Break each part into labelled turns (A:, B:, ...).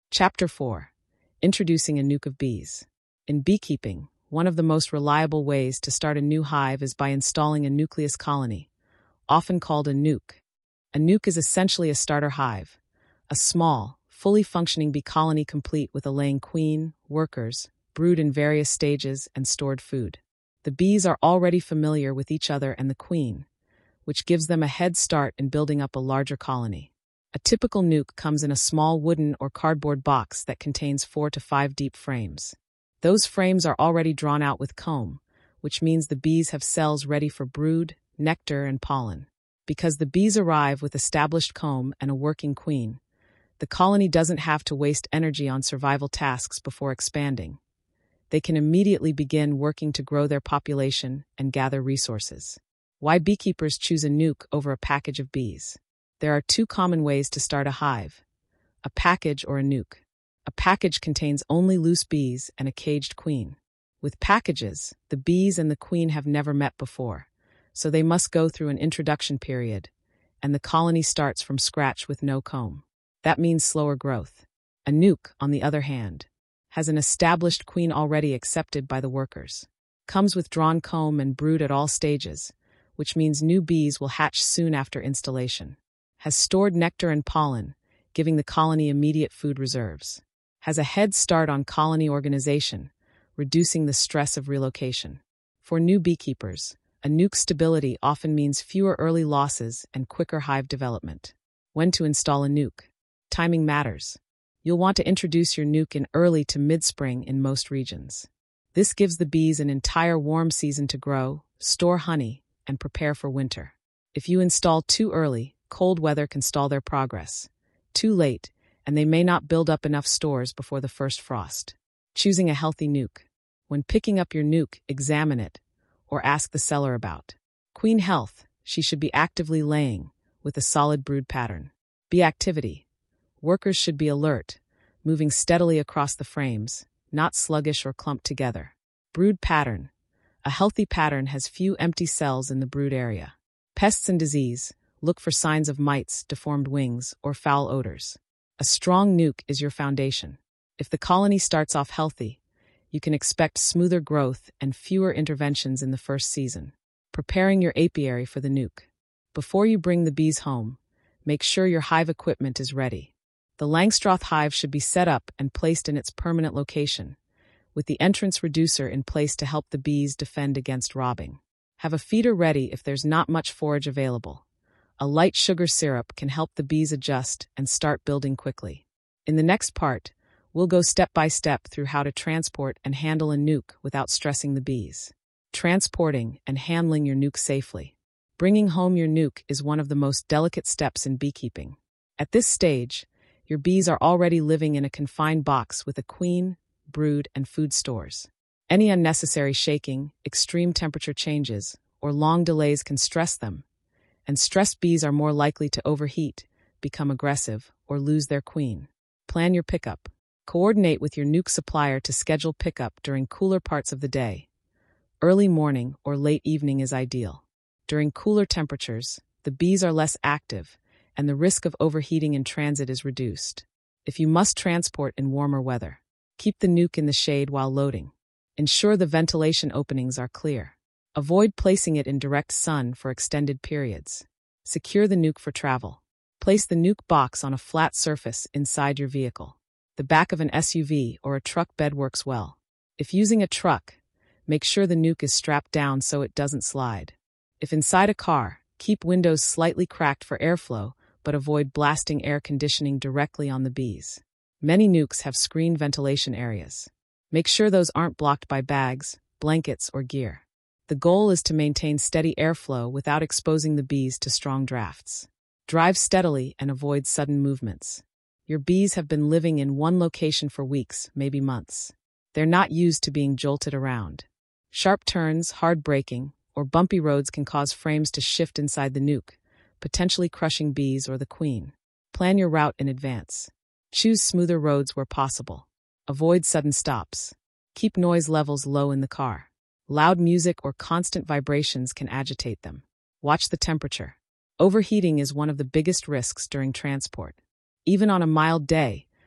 A: Chapter 4. Introducing a nuke of bees. In beekeeping, one of the most reliable ways to start a new hive is by installing a nucleus colony, often called a nuke. A nuke is essentially a starter hive, a small, fully functioning bee colony complete with a laying queen, workers, brood in various stages, and stored food. The bees are already familiar with each other and the queen, which gives them a head start in building up a larger colony. A typical nuke comes in a small wooden or cardboard box that contains 4 to 5 deep frames. Those frames are already drawn out with comb, which means the bees have cells ready for brood, nectar, and pollen. Because the bees arrive with established comb and a working queen, the colony doesn't have to waste energy on survival tasks before expanding. They can immediately begin working to grow their population and gather resources. Why beekeepers choose a nuke over a package of bees? There are 2 common ways to start a hive: a package or a nuke. A package contains only loose bees and a caged queen. With packages, the bees and the queen have never met before, so they must go through an introduction period, and the colony starts from scratch with no comb. That means slower growth. A nuke, on the other hand, has an established queen already accepted by the workers. Comes with drawn comb and brood at all stages, which means new bees will hatch soon after installation. Has stored nectar and pollen, giving the colony immediate food reserves. Has a head start on colony organization, reducing the stress of relocation. For new beekeepers, a nuke's stability often means fewer early losses and quicker hive development. When to install a nuke? Timing matters. You'll want to introduce your nuke in early to mid-spring in most regions. This gives the bees an entire warm season to grow, store honey, and prepare for winter. If you install too early, cold weather can stall their progress. Too late, and they may not build up enough stores before the first frost. Choosing a healthy nuke. When picking up your nuke, examine it, or ask the seller about queen health. She should be actively laying, with a solid brood pattern. Bee activity. Workers should be alert, moving steadily across the frames, not sluggish or clumped together. Brood pattern. A healthy pattern has few empty cells in the brood area. Pests and disease. Look for signs of mites, deformed wings, or foul odors. A strong nuke is your foundation. If the colony starts off healthy, you can expect smoother growth and fewer interventions in the first season. Preparing your apiary for the nuke. Before you bring the bees home, make sure your hive equipment is ready. The Langstroth hive should be set up and placed in its permanent location, with the entrance reducer in place to help the bees defend against robbing. Have a feeder ready if there's not much forage available. A light sugar syrup can help the bees adjust and start building quickly. In the next part, we'll go step by step through how to transport and handle a nuke without stressing the bees. Transporting and handling your nuke safely. Bringing home your nuke is one of the most delicate steps in beekeeping. At this stage, your bees are already living in a confined box with a queen, brood, and food stores. Any unnecessary shaking, extreme temperature changes, or long delays can stress them, and stressed bees are more likely to overheat, become aggressive, or lose their queen. Plan your pickup. Coordinate with your nuke supplier to schedule pickup during cooler parts of the day. Early morning or late evening is ideal. During cooler temperatures, the bees are less active, and the risk of overheating in transit is reduced. If you must transport in warmer weather, keep the nuke in the shade while loading. Ensure the ventilation openings are clear. Avoid placing it in direct sun for extended periods. Secure the nuke for travel. Place the nuke box on a flat surface inside your vehicle. The back of an SUV or a truck bed works well. If using a truck, make sure the nuke is strapped down so it doesn't slide. If inside a car, keep windows slightly cracked for airflow, but avoid blasting air conditioning directly on the bees. Many nukes have screened ventilation areas. Make sure those aren't blocked by bags, blankets, or gear. The goal is to maintain steady airflow without exposing the bees to strong drafts. Drive steadily and avoid sudden movements. Your bees have been living in one location for weeks, maybe months. They're not used to being jolted around. Sharp turns, hard braking, or bumpy roads can cause frames to shift inside the nuke, potentially crushing bees or the queen. Plan your route in advance. Choose smoother roads where possible. Avoid sudden stops. Keep noise levels low in the car. Loud music or constant vibrations can agitate them. Watch the temperature. Overheating is one of the biggest risks during transport. Even on a mild day,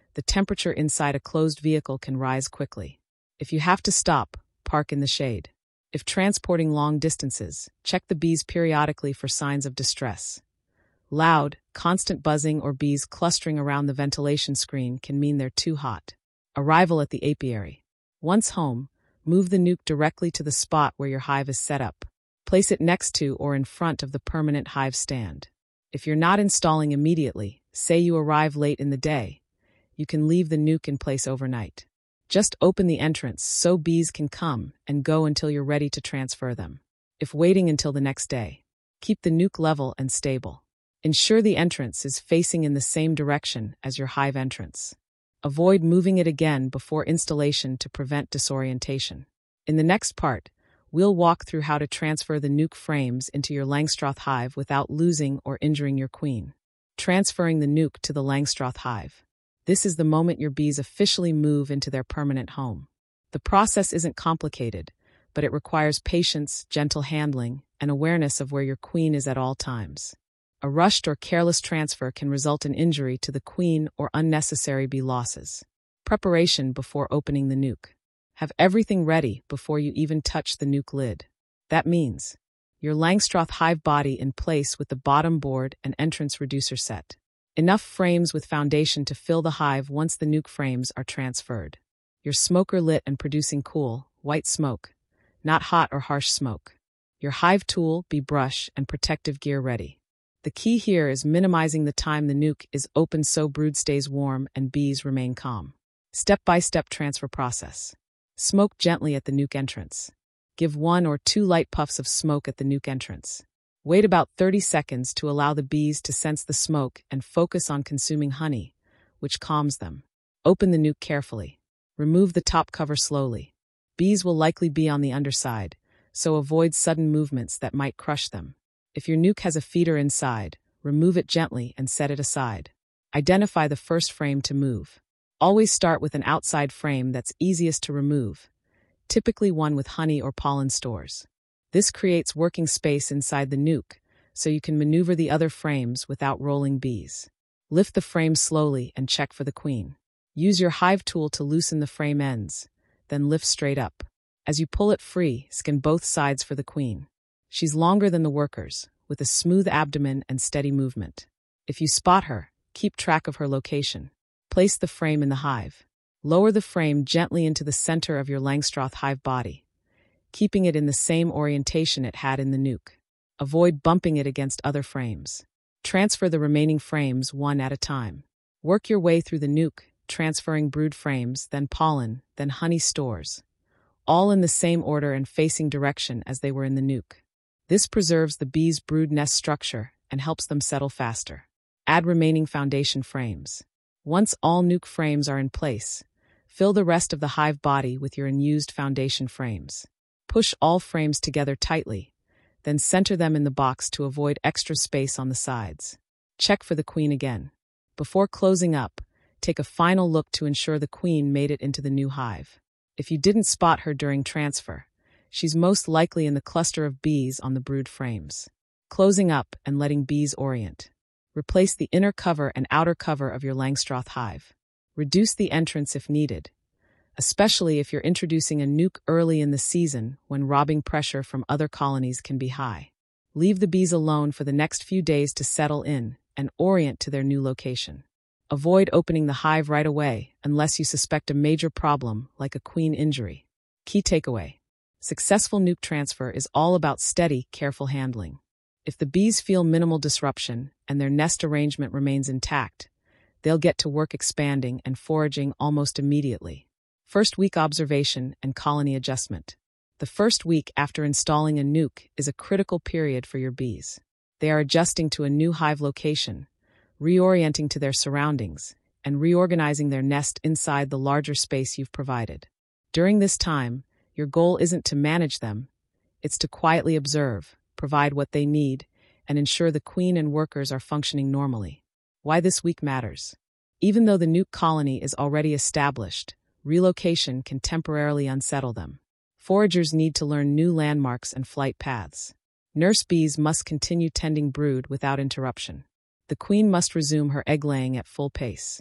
A: the temperature inside a closed vehicle can rise quickly. If you have to stop, park in the shade. If transporting long distances, check the bees periodically for signs of distress. Loud, constant buzzing or bees clustering around the ventilation screen can mean they're too hot. Arrival at the apiary. Once home, move the nuke directly to the spot where your hive is set up. Place it next to or in front of the permanent hive stand. If you're not installing immediately, say you arrive late in the day, you can leave the nuke in place overnight. Just open the entrance so bees can come and go until you're ready to transfer them. If waiting until the next day, keep the nuke level and stable. Ensure the entrance is facing in the same direction as your hive entrance. Avoid moving it again before installation to prevent disorientation. In the next part, we'll walk through how to transfer the nuke frames into your Langstroth hive without losing or injuring your queen. Transferring the nuke to the Langstroth hive. This is the moment your bees officially move into their permanent home. The process isn't complicated, but it requires patience, gentle handling, and awareness of where your queen is at all times. A rushed or careless transfer can result in injury to the queen or unnecessary bee losses. Preparation before opening the nuke. Have everything ready before you even touch the nuke lid. That means your Langstroth hive body in place with the bottom board and entrance reducer set. Enough frames with foundation to fill the hive once the nuke frames are transferred. Your smoker lit and producing cool, white smoke, not hot or harsh smoke. Your hive tool, bee brush, and protective gear ready. The key here is minimizing the time the nuke is open so brood stays warm and bees remain calm. Step-by-step transfer process. Smoke gently at the nuke entrance. Give 1 or 2 light puffs of smoke at the nuke entrance. Wait about 30 seconds to allow the bees to sense the smoke and focus on consuming honey, which calms them. Open the nuke carefully. Remove the top cover slowly. Bees will likely be on the underside, so avoid sudden movements that might crush them. If your nuke has a feeder inside, remove it gently and set it aside. Identify the first frame to move. Always start with an outside frame that's easiest to remove, typically one with honey or pollen stores. This creates working space inside the nuke, so you can maneuver the other frames without rolling bees. Lift the frame slowly and check for the queen. Use your hive tool to loosen the frame ends, then lift straight up. As you pull it free, scan both sides for the queen. She's longer than the workers, with a smooth abdomen and steady movement. If you spot her, keep track of her location. Place the frame in the hive. Lower the frame gently into the center of your Langstroth hive body, keeping it in the same orientation it had in the nuke. Avoid bumping it against other frames. Transfer the remaining frames one at a time. Work your way through the nuke, transferring brood frames, then pollen, then honey stores, all in the same order and facing direction as they were in the nuke. This preserves the bees' brood nest structure and helps them settle faster. Add remaining foundation frames. Once all nuke frames are in place, fill the rest of the hive body with your unused foundation frames. Push all frames together tightly, then center them in the box to avoid extra space on the sides. Check for the queen again. Before closing up, take a final look to ensure the queen made it into the new hive. If you didn't spot her during transfer, she's most likely in the cluster of bees on the brood frames. Closing up and letting bees orient. Replace the inner cover and outer cover of your Langstroth hive. Reduce the entrance if needed, especially if you're introducing a nuke early in the season when robbing pressure from other colonies can be high. Leave the bees alone for the next few days to settle in and orient to their new location. Avoid opening the hive right away unless you suspect a major problem like a queen injury. Key takeaway: successful nuke transfer is all about steady, careful handling. If the bees feel minimal disruption and their nest arrangement remains intact, they'll get to work expanding and foraging almost immediately. First week observation and colony adjustment. The first week after installing a nuke is a critical period for your bees. They are adjusting to a new hive location, reorienting to their surroundings, and reorganizing their nest inside the larger space you've provided. During this time, your goal isn't to manage them, it's to quietly observe, provide what they need, and ensure the queen and workers are functioning normally. Why this week matters. Even though the nuke colony is already established, relocation can temporarily unsettle them. Foragers need to learn new landmarks and flight paths. Nurse bees must continue tending brood without interruption. The queen must resume her egg laying at full pace.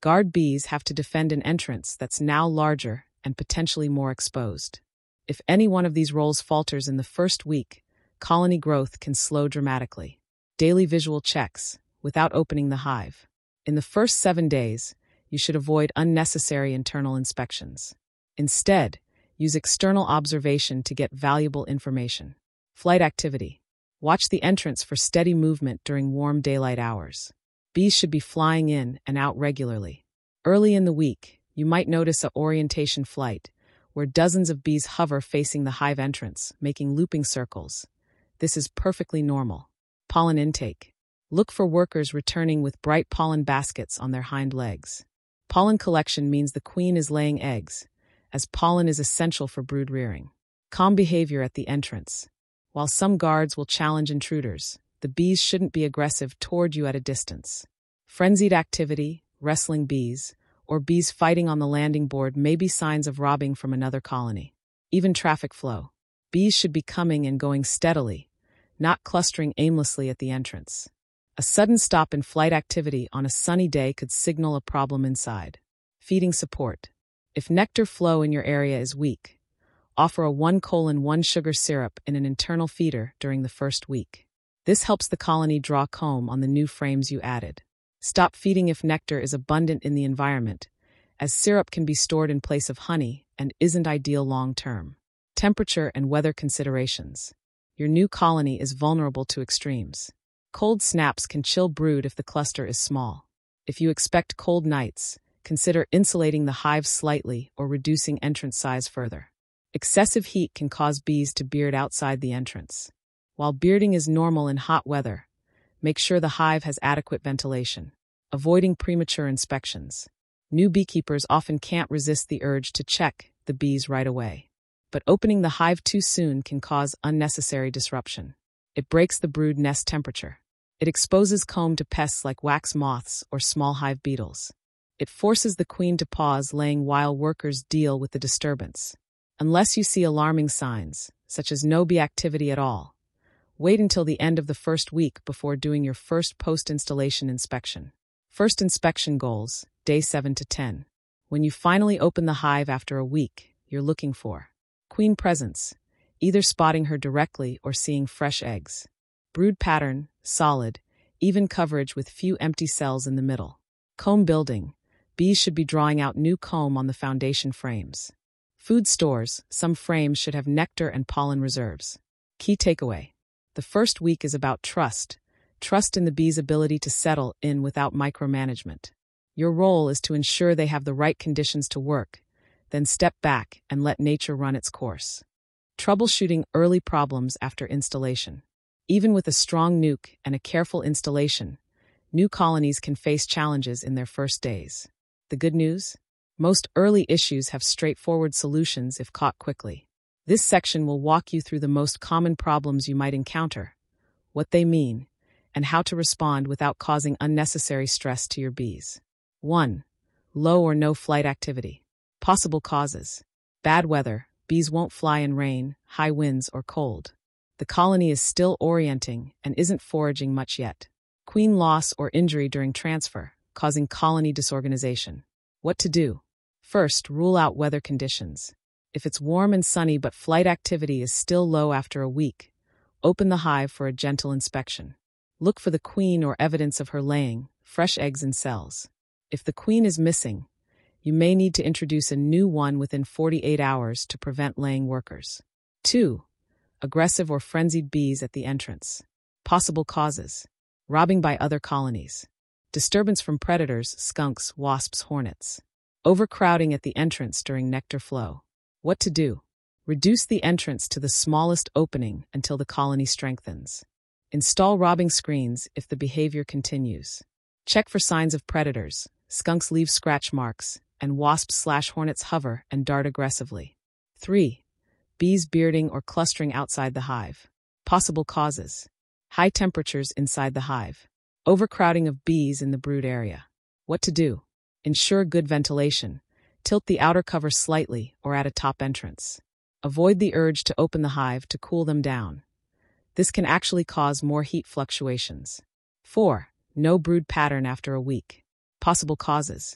A: Guard bees have to defend an entrance that's now larger and potentially more exposed. If any one of these roles falters in the first week, colony growth can slow dramatically. Daily visual checks, without opening the hive. In the first 7 days, you should avoid unnecessary internal inspections. Instead, use external observation to get valuable information. Flight activity. Watch the entrance for steady movement during warm daylight hours. Bees should be flying in and out regularly. Early in the week, you might notice a orientation flight, where dozens of bees hover facing the hive entrance, making looping circles. This is perfectly normal. Pollen intake. Look for workers returning with bright pollen baskets on their hind legs. Pollen collection means the queen is laying eggs, as pollen is essential for brood rearing. Calm behavior at the entrance. While some guards will challenge intruders, the bees shouldn't be aggressive toward you at a distance. Frenzied activity, wrestling bees, or bees fighting on the landing board may be signs of robbing from another colony. Even traffic flow. Bees should be coming and going steadily, not clustering aimlessly at the entrance. A sudden stop in flight activity on a sunny day could signal a problem inside. Feeding support. If nectar flow in your area is weak, offer a 1:1 sugar syrup in an internal feeder during the first week. This helps the colony draw comb on the new frames you added. Stop feeding if nectar is abundant in the environment, as syrup can be stored in place of honey and isn't ideal long-term. Temperature and weather considerations. Your new colony is vulnerable to extremes. Cold snaps can chill brood if the cluster is small. If you expect cold nights, consider insulating the hive slightly or reducing entrance size further. Excessive heat can cause bees to beard outside the entrance. While bearding is normal in hot weather, make sure the hive has adequate ventilation. Avoiding premature inspections. New beekeepers often can't resist the urge to check the bees right away. But opening the hive too soon can cause unnecessary disruption. It breaks the brood nest temperature. It exposes comb to pests like wax moths or small hive beetles. It forces the queen to pause laying while workers deal with the disturbance. Unless you see alarming signs, such as no bee activity at all, wait until the end of the first week before doing your first post-installation inspection. First inspection goals, day 7 to 10. When you finally open the hive after a week, you're looking for queen presence, either spotting her directly or seeing fresh eggs. Brood pattern, solid, even coverage with few empty cells in the middle. Comb building, bees should be drawing out new comb on the foundation frames. Food stores, some frames should have nectar and pollen reserves. Key takeaway. The first week is about trust. Trust in the bees' ability to settle in without micromanagement. Your role is to ensure they have the right conditions to work, then step back and let nature run its course. Troubleshooting early problems after installation. Even with a strong nuke and a careful installation, new colonies can face challenges in their first days. The good news? Most early issues have straightforward solutions if caught quickly. This section will walk you through the most common problems you might encounter, what they mean, and how to respond without causing unnecessary stress to your bees. 1. Low or no flight activity. Possible causes. Bad weather. Bees won't fly in rain, high winds, or cold. The colony is still orienting and isn't foraging much yet. Queen loss or injury during transfer, causing colony disorganization. What to do? First, rule out weather conditions. If it's warm and sunny but flight activity is still low after a week, open the hive for a gentle inspection. Look for the queen or evidence of her laying, fresh eggs and cells. If the queen is missing, you may need to introduce a new one within 48 hours to prevent laying workers. 2. Aggressive or frenzied bees at the entrance. Possible causes. Robbing by other colonies. Disturbance from predators, skunks, wasps, hornets. Overcrowding at the entrance during nectar flow. What to do? Reduce the entrance to the smallest opening until the colony strengthens. Install robbing screens if the behavior continues. Check for signs of predators. Skunks leave scratch marks, and wasps/hornets hover and dart aggressively. 3. Bees bearding or clustering outside the hive. Possible causes. High temperatures inside the hive. Overcrowding of bees in the brood area. What to do? Ensure good ventilation. Tilt the outer cover slightly or at a top entrance. Avoid the urge to open the hive to cool them down. This can actually cause more heat fluctuations. 4. No brood pattern after a week. Possible causes.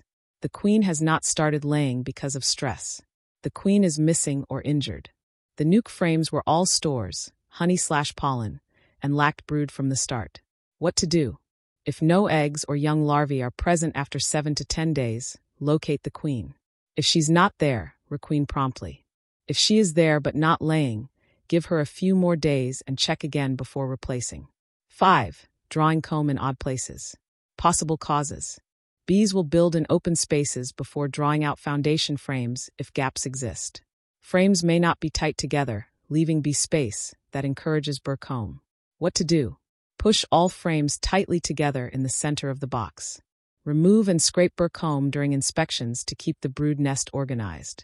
A: The queen has not started laying because of stress. The queen is missing or injured. The nuke frames were all stores, honey/pollen, and lacked brood from the start. What to do? If no eggs or young larvae are present after 7 to 10 days, locate the queen. If she's not there, requeen promptly. If she is there but not laying, give her a few more days and check again before replacing. 5. Drawing comb in odd places. Possible causes. Bees will build in open spaces before drawing out foundation frames if gaps exist. Frames may not be tight together, leaving bee space that encourages burr comb. What to do? Push all frames tightly together in the center of the box. Remove and scrape burr comb during inspections to keep the brood nest organized.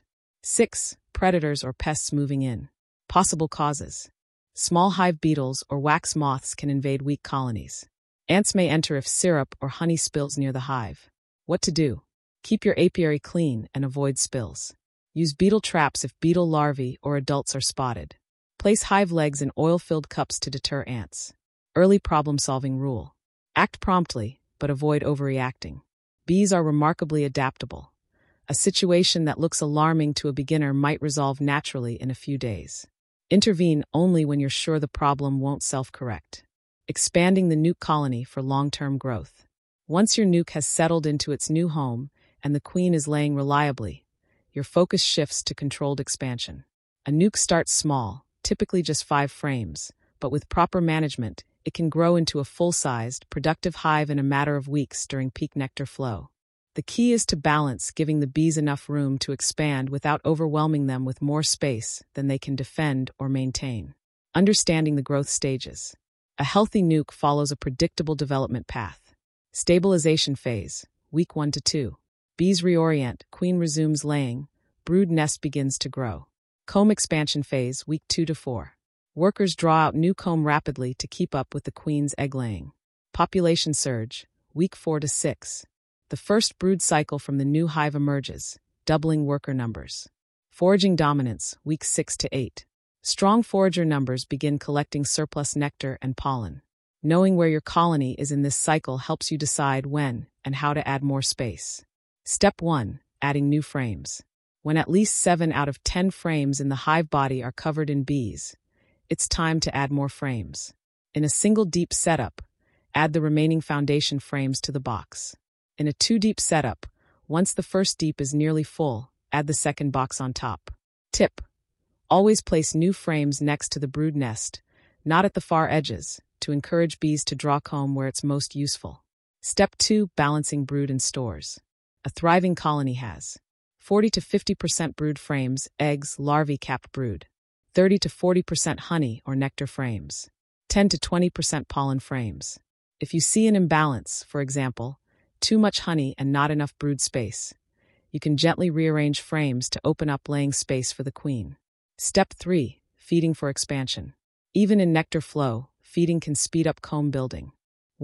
A: 6. Predators or pests moving in. Possible causes. Small hive beetles or wax moths can invade weak colonies. Ants may enter if syrup or honey spills near the hive. What to do? Keep your apiary clean and avoid spills. Use beetle traps if beetle larvae or adults are spotted. Place hive legs in oil-filled cups to deter ants. Early problem-solving rule. Act promptly, but avoid overreacting. Bees are remarkably adaptable. A situation that looks alarming to a beginner might resolve naturally in a few days. Intervene only when you're sure the problem won't self-correct. Expanding the nuke colony for long-term growth. Once your nuke has settled into its new home and the queen is laying reliably, your focus shifts to controlled expansion. A nuke starts small, typically just 5 frames, but with proper management, it can grow into a full-sized, productive hive in a matter of weeks during peak nectar flow. The key is to balance, giving the bees enough room to expand without overwhelming them with more space than they can defend or maintain. Understanding the growth stages. A healthy nuke follows a predictable development path. Stabilization phase, week 1 to 2. Bees reorient, queen resumes laying, brood nest begins to grow. Comb expansion phase, week 2 to 4. Workers draw out new comb rapidly to keep up with the queen's egg laying. Population surge, week 4 to 6. The first brood cycle from the new hive emerges, doubling worker numbers. Foraging dominance, week 6 to 8. Strong forager numbers begin collecting surplus nectar and pollen. Knowing where your colony is in this cycle helps you decide when and how to add more space. Step 1. Adding new frames. When at least 7 out of 10 frames in the hive body are covered in bees, it's time to add more frames. In a single deep setup, add the remaining foundation frames to the box. In a 2-deep setup, once the first deep is nearly full, add the second box on top. Tip: always place new frames next to the brood nest, not at the far edges, to encourage bees to draw comb where it's most useful. Step 2. Balancing brood and stores. A thriving colony has 40 to 50% brood frames, eggs, larvae capped brood. 30 to 40% honey or nectar frames. 10 to 20% pollen frames. If you see an imbalance, for example, too much honey and not enough brood space, you can gently rearrange frames to open up laying space for the queen. Step 3. Feeding for expansion. Even in nectar flow, feeding can speed up comb building.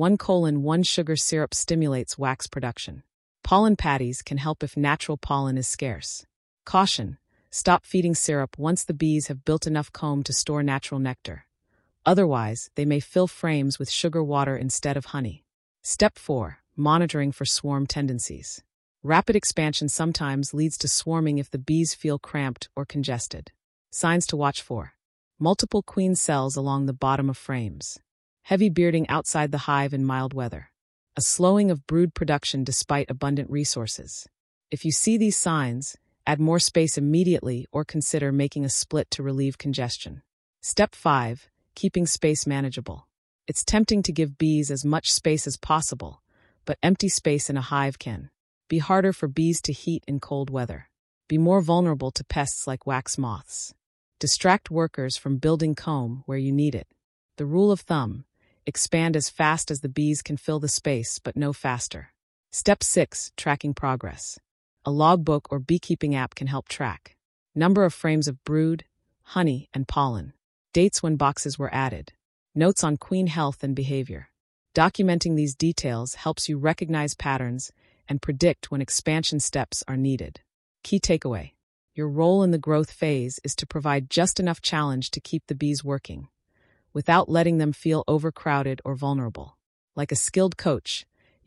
A: 1:1 sugar syrup stimulates wax production. Pollen patties can help if natural pollen is scarce. Caution: stop feeding syrup once the bees have built enough comb to store natural nectar. Otherwise, they may fill frames with sugar water instead of honey. Step 4. Monitoring for swarm tendencies. Rapid expansion sometimes leads to swarming if the bees feel cramped or congested. Signs to watch for: multiple queen cells along the bottom of frames. Heavy bearding outside the hive in mild weather. A slowing of brood production despite abundant resources. If you see these signs, add more space immediately or consider making a split to relieve congestion. Step 5. Keeping space manageable. It's tempting to give bees as much space as possible, but empty space in a hive can be harder for bees to heat in cold weather. Be more vulnerable to pests like wax moths. Distract workers from building comb where you need it. The rule of thumb: expand as fast as the bees can fill the space, but no faster. Step 6. Tracking progress. A logbook or beekeeping app can help track number of frames of brood, honey, and pollen. Dates when boxes were added. Notes on queen health and behavior. Documenting these details helps you recognize patterns and predict when expansion steps are needed. Key takeaway: your role in the growth phase is to provide just enough challenge to keep the bees working, without letting them feel overcrowded or vulnerable. Like a skilled coach,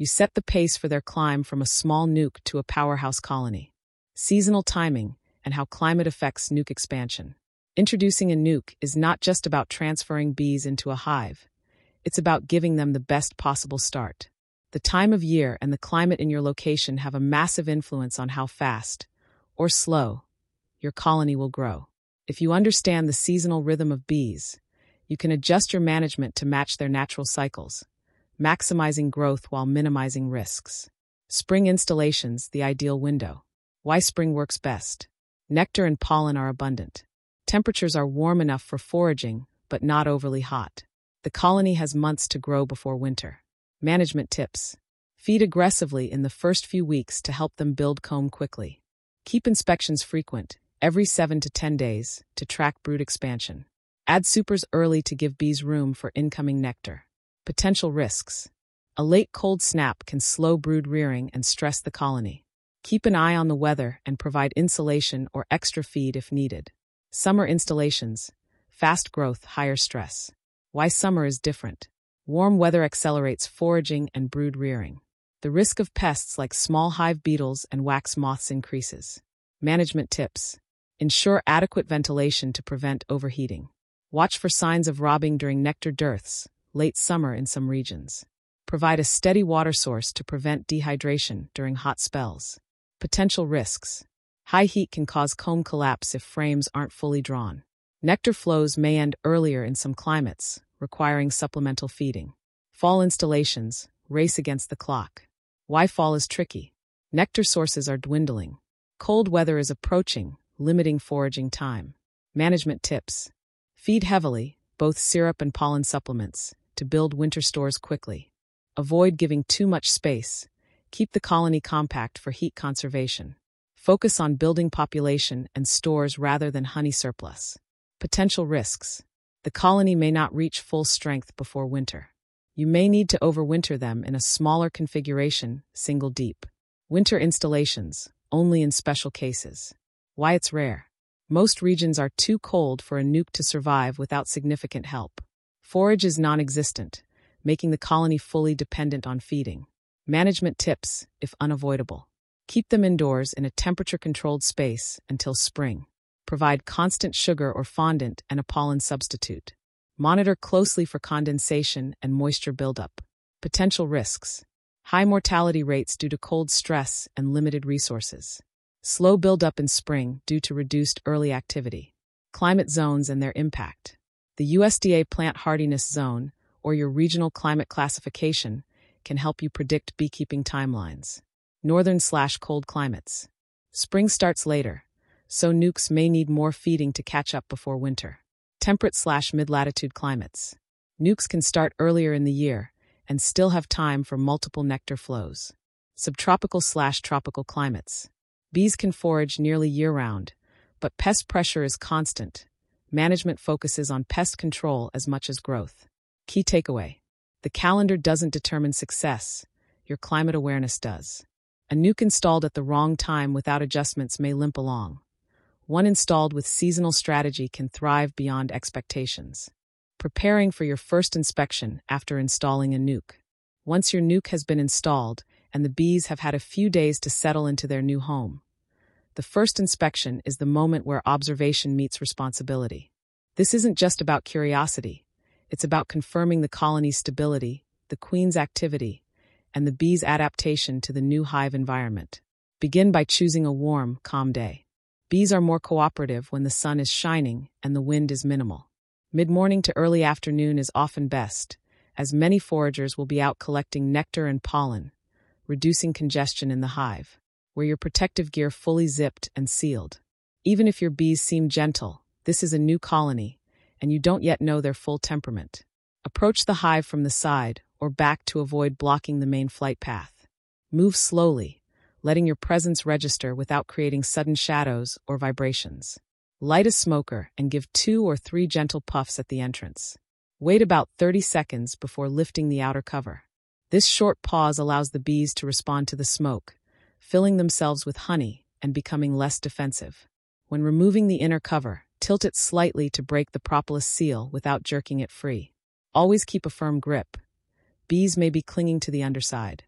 A: You set the pace for their climb from a small nuke to a powerhouse colony. Seasonal timing and how climate affects nuke expansion. Introducing a nuke is not just about transferring bees into a hive. It's about giving them the best possible start. The time of year and the climate in your location have a massive influence on how fast, or slow, your colony will grow. If you understand the seasonal rhythm of bees, you can adjust your management to match their natural cycles, maximizing growth while minimizing risks. Spring installations, the ideal window. Why spring works best. Nectar and pollen are abundant. Temperatures are warm enough for foraging, but not overly hot. The colony has months to grow before winter. Management tips. Feed aggressively in the first few weeks to help them build comb quickly. Keep inspections frequent, every 7 to 10 days, to track brood expansion. Add supers early to give bees room for incoming nectar. Potential risks. A late cold snap can slow brood rearing and stress the colony. Keep an eye on the weather and provide insulation or extra feed if needed. Summer installations. Fast growth, higher stress. Why summer is different. Warm weather accelerates foraging and brood rearing. The risk of pests like small hive beetles and wax moths increases. Management tips. Ensure adequate ventilation to prevent overheating. Watch for signs of robbing during nectar dearths, late summer in some regions. Provide a steady water source to prevent dehydration during hot spells. Potential risks. High heat can cause comb collapse if frames aren't fully drawn. Nectar flows may end earlier in some climates, requiring supplemental feeding. Fall installations, race against the clock. Why fall is tricky. Nectar sources are dwindling. Cold weather is approaching, limiting foraging time. Management tips. Feed heavily, both syrup and pollen supplements, to build winter stores quickly. Avoid giving too much space. Keep the colony compact for heat conservation. Focus on building population and stores rather than honey surplus. Potential risks. The colony may not reach full strength before winter. You may need to overwinter them in a smaller configuration, single deep. Winter installations, only in special cases. Why it's rare. Most regions are too cold for a nuke to survive without significant help. Forage is non-existent, making the colony fully dependent on feeding. Management tips, if unavoidable. Keep them indoors in a temperature-controlled space until spring. Provide constant sugar or fondant and a pollen substitute. Monitor closely for condensation and moisture buildup. Potential risks. High mortality rates due to cold stress and limited resources. Slow buildup in spring due to reduced early activity. Climate zones and their impact. The USDA Plant Hardiness Zone, or your regional climate classification, can help you predict beekeeping timelines. Northern/cold climates. Spring starts later, so nukes may need more feeding to catch up before winter. Temperate/mid-latitude climates. Nukes can start earlier in the year and still have time for multiple nectar flows. Subtropical/tropical climates. Bees can forage nearly year-round, but pest pressure is constant. Management focuses on pest control as much as growth. Key takeaway. The calendar doesn't determine success, your climate awareness does. A nuke installed at the wrong time without adjustments may limp along. One installed with seasonal strategy can thrive beyond expectations. Preparing for your first inspection after installing a nuke. Once your nuke has been installed and the bees have had a few days to settle into their new home, the first inspection is the moment where observation meets responsibility. This isn't just about curiosity. It's about confirming the colony's stability, the queen's activity, and the bees' adaptation to the new hive environment. Begin by choosing a warm, calm day. Bees are more cooperative when the sun is shining and the wind is minimal. Mid-morning to early afternoon is often best, as many foragers will be out collecting nectar and pollen, reducing congestion in the hive. Wear your protective gear fully zipped and sealed. Even if your bees seem gentle, this is a new colony, and you don't yet know their full temperament. Approach the hive from the side or back to avoid blocking the main flight path. Move slowly, letting your presence register without creating sudden shadows or vibrations. Light a smoker and give 2 or 3 gentle puffs at the entrance. Wait about 30 seconds before lifting the outer cover. This short pause allows the bees to respond to the smoke, filling themselves with honey and becoming less defensive. When removing the inner cover, tilt it slightly to break the propolis seal without jerking it free. Always keep a firm grip. Bees may be clinging to the underside.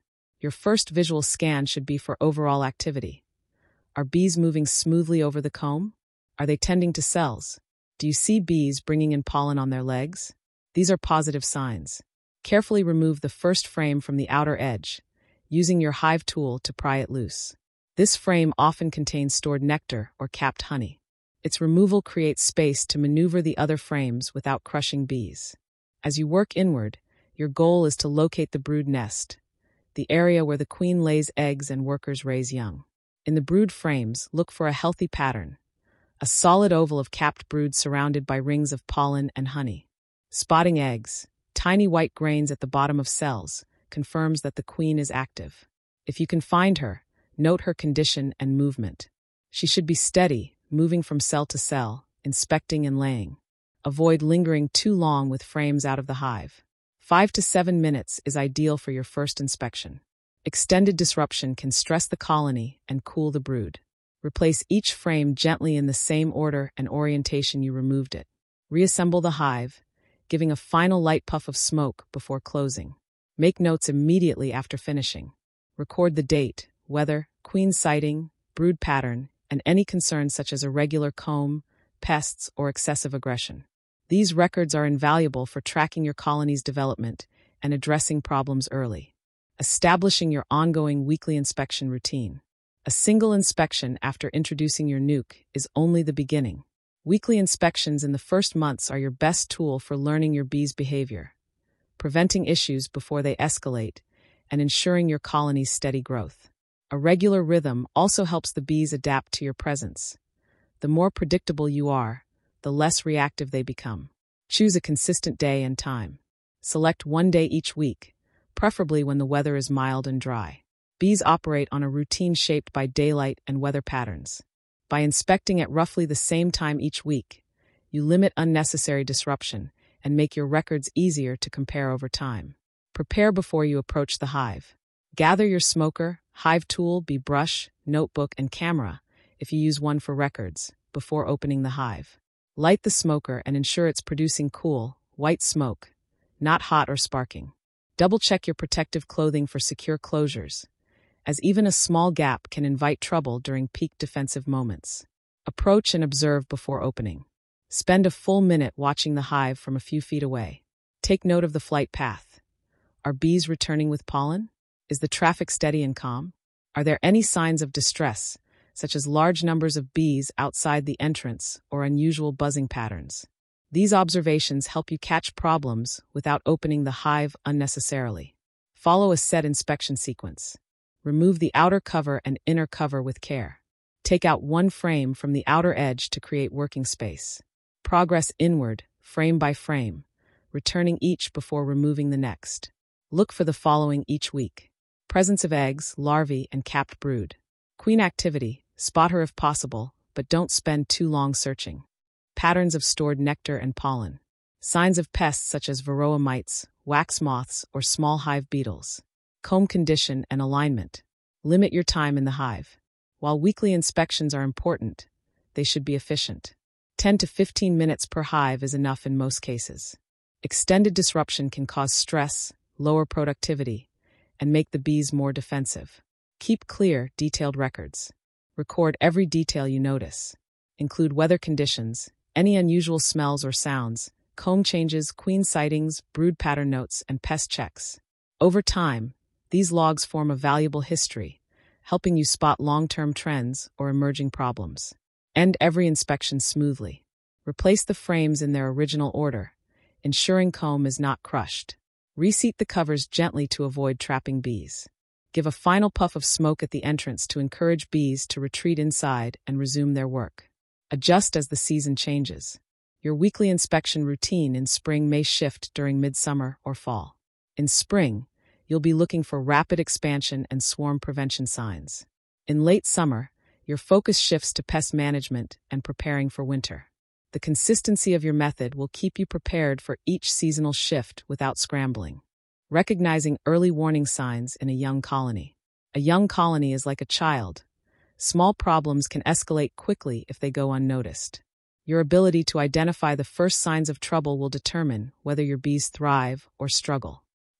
A: Your first visual scan should be for overall activity. Are bees moving smoothly over the comb? Are they tending to cells? Do you see bees bringing in pollen on their legs? These are positive signs. Carefully remove the first frame from the outer edge, using your hive tool to pry it loose. This frame often contains stored nectar or capped honey. Its removal creates space to maneuver the other frames without crushing bees. As you work inward, your goal is to locate the brood nest, the area where the queen lays eggs and workers raise young. In the brood frames, look for a healthy pattern, a solid oval of capped brood surrounded by rings of pollen and honey. Spotting eggs, tiny white grains at the bottom of cells, confirms that the queen is active. If you can find her, note her condition and movement. She should be steady, moving from cell to cell, inspecting and laying. Avoid lingering too long with frames out of the hive. 5 to 7 minutes is ideal for your first inspection. Extended disruption can stress the colony and cool the brood. Replace each frame gently in the same order and orientation you removed it. Reassemble the hive, giving a final light puff of smoke before closing. Make notes immediately after finishing. Record the date, weather, queen sighting, brood pattern, and any concerns such as irregular comb, pests, or excessive aggression. These records are invaluable for tracking your colony's development and addressing problems early. Establishing your ongoing weekly inspection routine. A single inspection after introducing your nuke is only the beginning. Weekly inspections in the first months are your best tool for learning your bees' behavior, preventing issues before they escalate, and ensuring your colony's steady growth. A regular rhythm also helps the bees adapt to your presence. The more predictable you are, the less reactive they become. Choose a consistent day and time. Select one day each week, preferably when the weather is mild and dry. Bees operate on a routine shaped by daylight and weather patterns. By inspecting at roughly the same time each week, you limit unnecessary disruption and make your records easier to compare over time. Prepare before you approach the hive. Gather your smoker, hive tool, bee brush, notebook, and camera, if you use one for records, before opening the hive. Light the smoker and ensure it's producing cool, white smoke, not hot or sparking. Double-check your protective clothing for secure closures, as even a small gap can invite trouble during peak defensive moments. Approach and observe before opening. Spend a full minute watching the hive from a few feet away. Take note of the flight path. Are bees returning with pollen? Is the traffic steady and calm? Are there any signs of distress, such as large numbers of bees outside the entrance or unusual buzzing patterns? These observations help you catch problems without opening the hive unnecessarily. Follow a set inspection sequence. Remove the outer cover and inner cover with care. Take out one frame from the outer edge to create working space. Progress inward, frame by frame, returning each before removing the next. Look for the following each week. Presence of eggs, larvae, and capped brood. Queen activity, spot her if possible, but don't spend too long searching. Patterns of stored nectar and pollen. Signs of pests such as varroa mites, wax moths, or small hive beetles. Comb condition and alignment. Limit your time in the hive. While weekly inspections are important, they should be efficient. 10 to 15 minutes per hive is enough in most cases. Extended disruption can cause stress, lower productivity, and make the bees more defensive. Keep clear, detailed records. Record every detail you notice. Include weather conditions, any unusual smells or sounds, comb changes, queen sightings, brood pattern notes, and pest checks. Over time, these logs form a valuable history, helping you spot long-term trends or emerging problems. End every inspection smoothly. Replace the frames in their original order, ensuring comb is not crushed. Reseat the covers gently to avoid trapping bees. Give a final puff of smoke at the entrance to encourage bees to retreat inside and resume their work. Adjust as the season changes. Your weekly inspection routine in spring may shift during midsummer or fall. In spring, you'll be looking for rapid expansion and swarm prevention signs. In late summer, your focus shifts to pest management and preparing for winter. The consistency of your method will keep you prepared for each seasonal shift without scrambling. Recognizing early warning signs in a young colony. A young colony is like a child. Small problems can escalate quickly if they go unnoticed. Your ability to identify the first signs of trouble will determine whether your bees thrive or struggle.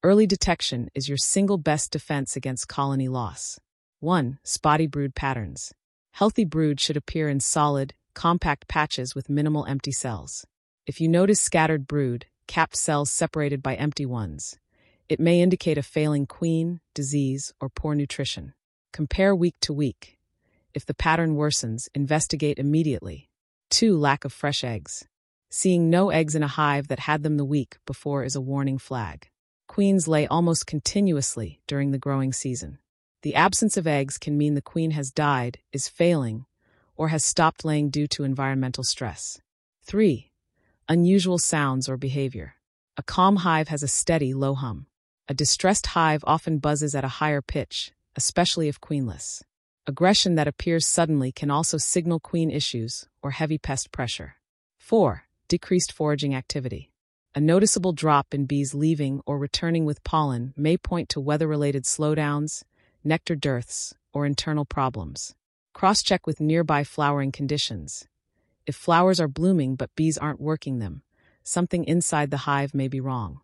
A: Early detection is your single best defense against colony loss. 1. Spotty brood patterns. Healthy brood should appear in solid, compact patches with minimal empty cells. If you notice scattered brood, capped cells separated by empty ones, it may indicate a failing queen, disease, or poor nutrition. Compare week to week. If the pattern worsens, investigate immediately. 2. Lack of fresh eggs. Seeing no eggs in a hive that had them the week before is a warning flag. Queens lay almost continuously during the growing season. The absence of eggs can mean the queen has died, is failing, or has stopped laying due to environmental stress. 3. Unusual sounds or behavior. A calm hive has a steady, low hum. A distressed hive often buzzes at a higher pitch, especially if queenless. Aggression that appears suddenly can also signal queen issues or heavy pest pressure. 4. Decreased foraging activity. A noticeable drop in bees leaving or returning with pollen may point to weather-related slowdowns, nectar dearths, or internal problems. Cross-check with nearby flowering conditions. If flowers are blooming but bees aren't working them, something inside the hive may be wrong.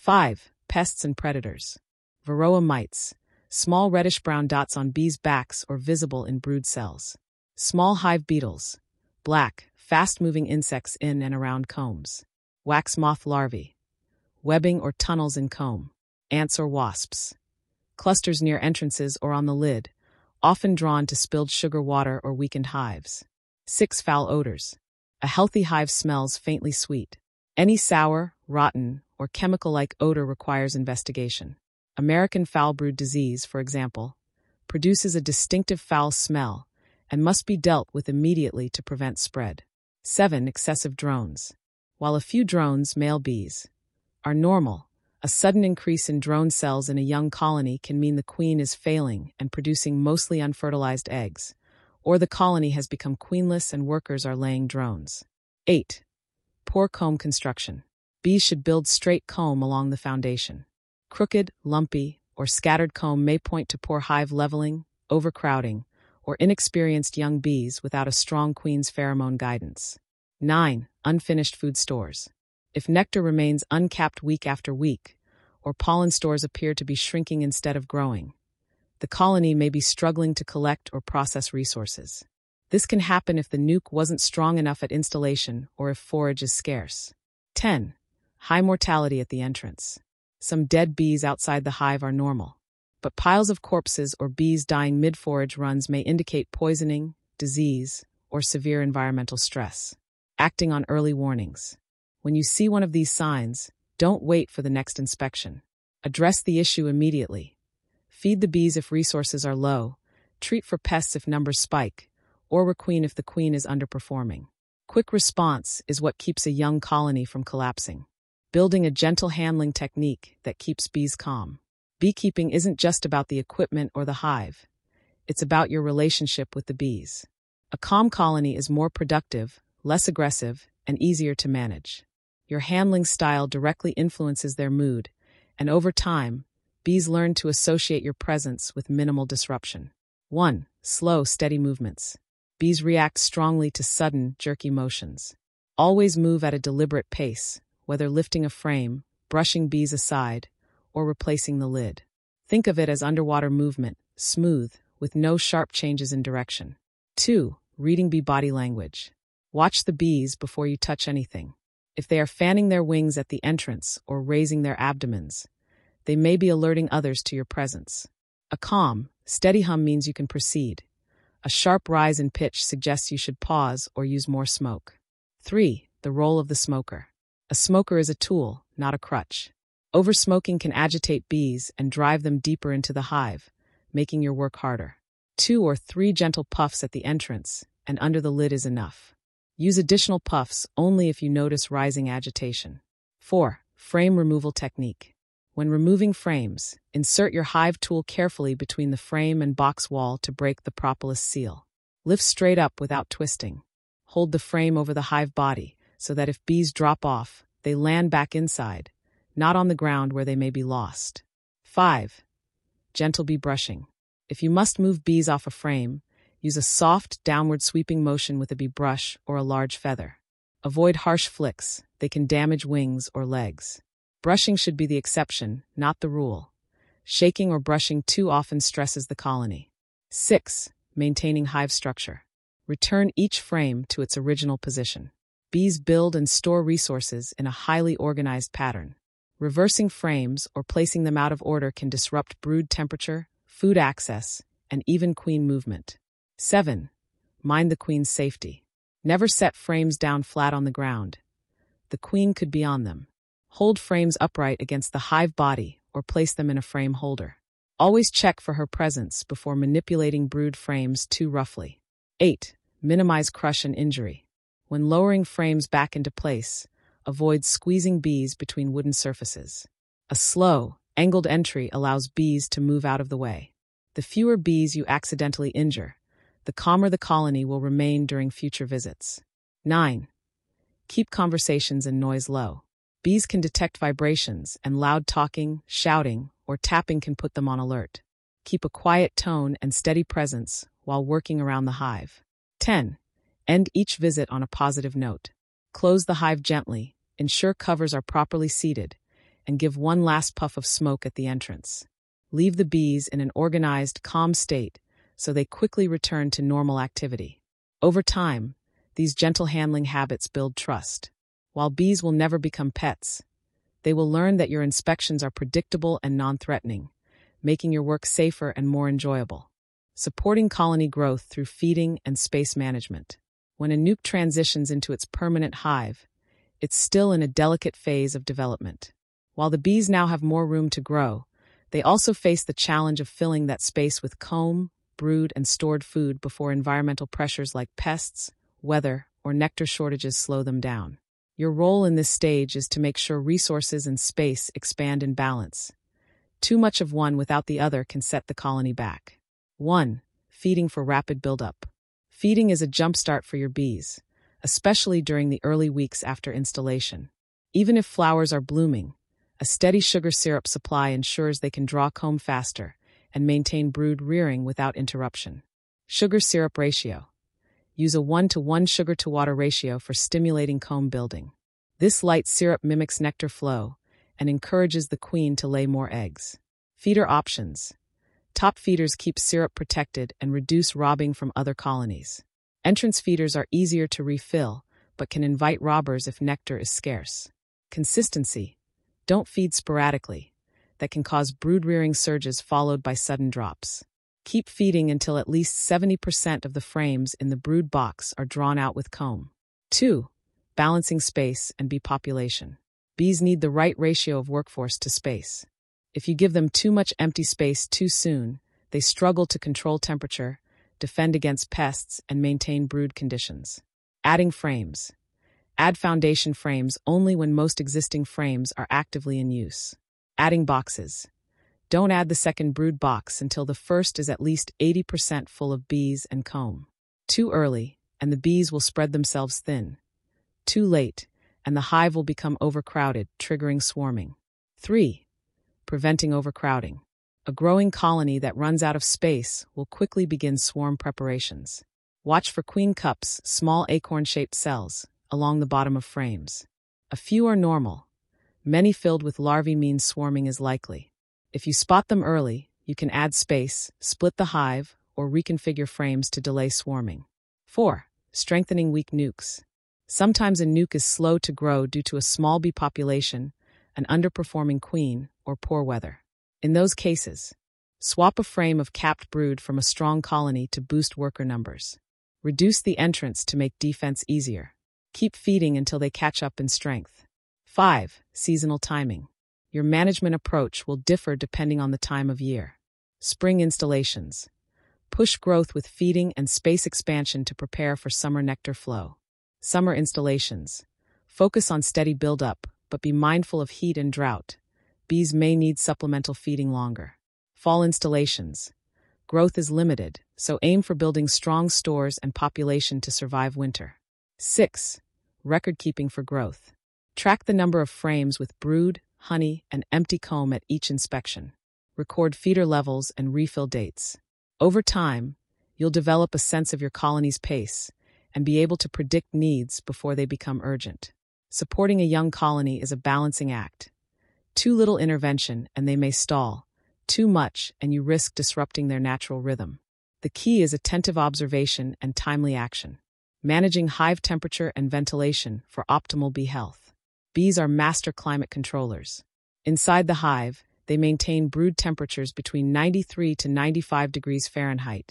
A: 5. Pests and predators. Varroa mites, small reddish-brown dots on bees' backs or visible in brood cells. Small hive beetles, black, fast-moving insects in and around combs. Wax moth larvae, webbing or tunnels in comb. Ants or wasps. Clusters near entrances or on the lid, often drawn to spilled sugar water or weakened hives. 6. Foul odors. A healthy hive smells faintly sweet. Any sour, rotten, or chemical-like odor requires investigation. American foul brood disease, for example, produces a distinctive foul smell and must be dealt with immediately to prevent spread. 7. Excessive drones. While a few drones, male bees, are normal, a sudden increase in drone cells in a young colony can mean the queen is failing and producing mostly unfertilized eggs, or the colony has become queenless and workers are laying drones. 8. Poor comb construction. Bees should build straight comb along the foundation. Crooked, lumpy, or scattered comb may point to poor hive leveling, overcrowding, or inexperienced young bees without a strong queen's pheromone guidance. 9. Unfinished food stores. If nectar remains uncapped week after week, or pollen stores appear to be shrinking instead of growing, the colony may be struggling to collect or process resources. This can happen if the nuke wasn't strong enough at installation or if forage is scarce. 10. High mortality at the entrance. Some dead bees outside the hive are normal, but piles of corpses or bees dying mid-forage runs may indicate poisoning, disease, or severe environmental stress. Acting on early warnings. When you see one of these signs, don't wait for the next inspection. Address the issue immediately. Feed the bees if resources are low, treat for pests if numbers spike, or requeen if the queen is underperforming. Quick response is what keeps a young colony from collapsing. Building a gentle handling technique that keeps bees calm. Beekeeping isn't just about the equipment or the hive. It's about your relationship with the bees. A calm colony is more productive, less aggressive, and easier to manage. Your handling style directly influences their mood, and over time, bees learn to associate your presence with minimal disruption. 1. Slow, steady movements. Bees react strongly to sudden, jerky motions. Always move at a deliberate pace, whether lifting a frame, brushing bees aside, or replacing the lid. Think of it as underwater movement, smooth, with no sharp changes in direction. 2. Reading bee body language. Watch the bees before you touch anything. If they are fanning their wings at the entrance or raising their abdomens, they may be alerting others to your presence. A calm, steady hum means you can proceed. A sharp rise in pitch suggests you should pause or use more smoke. 3. The role of the smoker. A smoker is a tool, not a crutch. Oversmoking can agitate bees and drive them deeper into the hive, making your work harder. 2 or 3 gentle puffs at the entrance and under the lid is enough. Use additional puffs only if you notice rising agitation. 4. Frame removal technique. When removing frames, insert your hive tool carefully between the frame and box wall to break the propolis seal. Lift straight up without twisting. Hold the frame over the hive body so that if bees drop off, they land back inside, not on the ground where they may be lost. 5. Gentle bee brushing. If you must move bees off a frame, use a soft, downward sweeping motion with a bee brush or a large feather. Avoid harsh flicks, they can damage wings or legs. Brushing should be the exception, not the rule. Shaking or brushing too often stresses the colony. 6. Maintaining hive structure. Return each frame to its original position. Bees build and store resources in a highly organized pattern. Reversing frames or placing them out of order can disrupt brood temperature, food access, and even queen movement. 7. Mind the queen's safety. Never set frames down flat on the ground. The queen could be on them. Hold frames upright against the hive body or place them in a frame holder. Always check for her presence before manipulating brood frames too roughly. 8. Minimize crush and injury. When lowering frames back into place, avoid squeezing bees between wooden surfaces. A slow, angled entry allows bees to move out of the way. The fewer bees you accidentally injure, the calmer the colony will remain during future visits. 9. Keep conversations and noise low. Bees can detect vibrations, and loud talking, shouting, or tapping can put them on alert. Keep a quiet tone and steady presence while working around the hive. 10. End each visit on a positive note. Close the hive gently, ensure covers are properly seated, and give one last puff of smoke at the entrance. Leave the bees in an organized, calm state so they quickly return to normal activity. Over time, these gentle handling habits build trust. While bees will never become pets, they will learn that your inspections are predictable and non-threatening, making your work safer and more enjoyable. Supporting colony growth through feeding and space management. When a nuke transitions into its permanent hive, it's still in a delicate phase of development. While the bees now have more room to grow, they also face the challenge of filling that space with comb, brood, and stored food before environmental pressures like pests, weather, or nectar shortages slow them down. Your role in this stage is to make sure resources and space expand in balance. Too much of one without the other can set the colony back. 1. Feeding for rapid buildup. Feeding is a jumpstart for your bees, especially during the early weeks after installation. Even if flowers are blooming, a steady sugar syrup supply ensures they can draw comb faster and maintain brood rearing without interruption. Sugar syrup ratio. Use a 1-to-1 sugar-to-water ratio for stimulating comb building. This light syrup mimics nectar flow and encourages the queen to lay more eggs. Feeder options. Top feeders keep syrup protected and reduce robbing from other colonies. Entrance feeders are easier to refill, but can invite robbers if nectar is scarce. Consistency. Don't feed sporadically. That can cause brood-rearing surges followed by sudden drops. Keep feeding until at least 70% of the frames in the brood box are drawn out with comb. 2. Balancing space and bee population. Bees need the right ratio of workforce to space. If you give them too much empty space too soon, they struggle to control temperature, defend against pests, and maintain brood conditions. Adding frames. Add foundation frames only when most existing frames are actively in use. Adding boxes. Don't add the second brood box until the first is at least 80% full of bees and comb. Too early, and the bees will spread themselves thin. Too late, and the hive will become overcrowded, triggering swarming. 3. Preventing overcrowding. A growing colony that runs out of space will quickly begin swarm preparations. Watch for queen cups, small acorn-shaped cells, along the bottom of frames. A few are normal. Many filled with larvae means swarming is likely. If you spot them early, you can add space, split the hive, or reconfigure frames to delay swarming. 4. Strengthening weak nukes. Sometimes a nuke is slow to grow due to a small bee population, an underperforming queen, or poor weather. In those cases, swap a frame of capped brood from a strong colony to boost worker numbers. Reduce the entrance to make defense easier. Keep feeding until they catch up in strength. 5. Seasonal timing. Your management approach will differ depending on the time of year. Spring installations. Push growth with feeding and space expansion to prepare for summer nectar flow. Summer installations. Focus on steady buildup, but be mindful of heat and drought. Bees may need supplemental feeding longer. Fall installations. Growth is limited, so aim for building strong stores and population to survive winter. 6. Record keeping for growth. Track the number of frames with brood, honey, and empty comb at each inspection. Record feeder levels and refill dates. Over time, you'll develop a sense of your colony's pace and be able to predict needs before they become urgent. Supporting a young colony is a balancing act. Too little intervention and they may stall. Too much and you risk disrupting their natural rhythm. The key is attentive observation and timely action. Managing hive temperature and ventilation for optimal bee health. Bees are master climate controllers. Inside the hive, they maintain brood temperatures between 93 to 95 degrees Fahrenheit,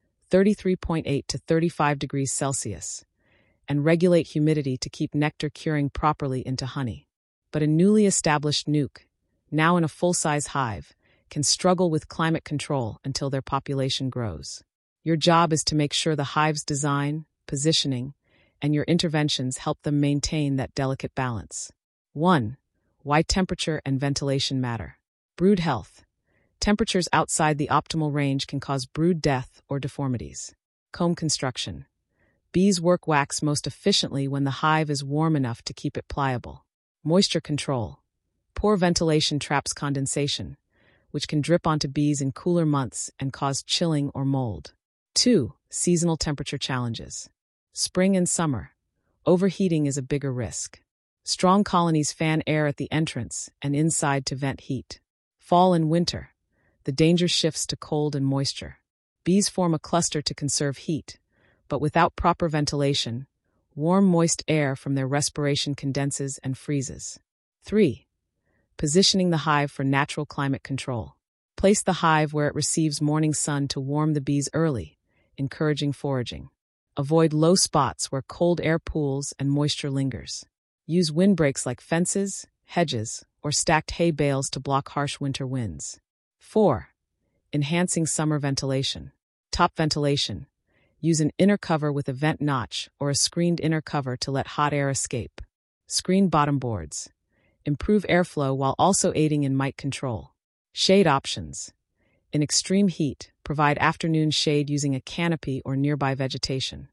A: 33.8 to 35 degrees Celsius, and regulate humidity to keep nectar curing properly into honey. But a newly established nuke, now in a full-size hive, can struggle with climate control until their population grows. Your job is to make sure the hive's design, positioning, and your interventions help them maintain that delicate balance. 1. Why temperature and ventilation matter. Brood health. Temperatures outside the optimal range can cause brood death or deformities. Comb construction. Bees work wax most efficiently when the hive is warm enough to keep it pliable. Moisture control. Poor ventilation traps condensation, which can drip onto bees in cooler months and cause chilling or mold. 2. Seasonal temperature challenges. Spring and summer. Overheating is a bigger risk. Strong colonies fan air at the entrance and inside to vent heat. Fall and winter. The danger shifts to cold and moisture. Bees form a cluster to conserve heat, but without proper ventilation, warm, moist air from their respiration condenses and freezes. 3. Positioning the hive for natural climate control. Place the hive where it receives morning sun to warm the bees early, encouraging foraging. Avoid low spots where cold air pools and moisture lingers. Use windbreaks like fences, hedges, or stacked hay bales to block harsh winter winds. 4. Enhancing summer ventilation. Top ventilation. Use an inner cover with a vent notch or a screened inner cover to let hot air escape. Screen bottom boards. Improve airflow while also aiding in mite control. Shade options. In extreme heat, provide afternoon shade using a canopy or nearby vegetation.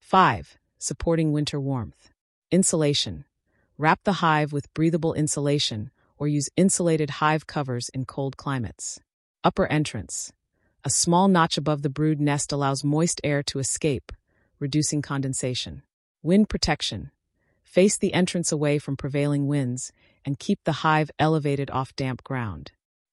A: 5. Supporting winter warmth. Insulation. Wrap the hive with breathable insulation or use insulated hive covers in cold climates. Upper entrance. A small notch above the brood nest allows moist air to escape, reducing condensation. Wind protection. Face the entrance away from prevailing winds and keep the hive elevated off damp ground.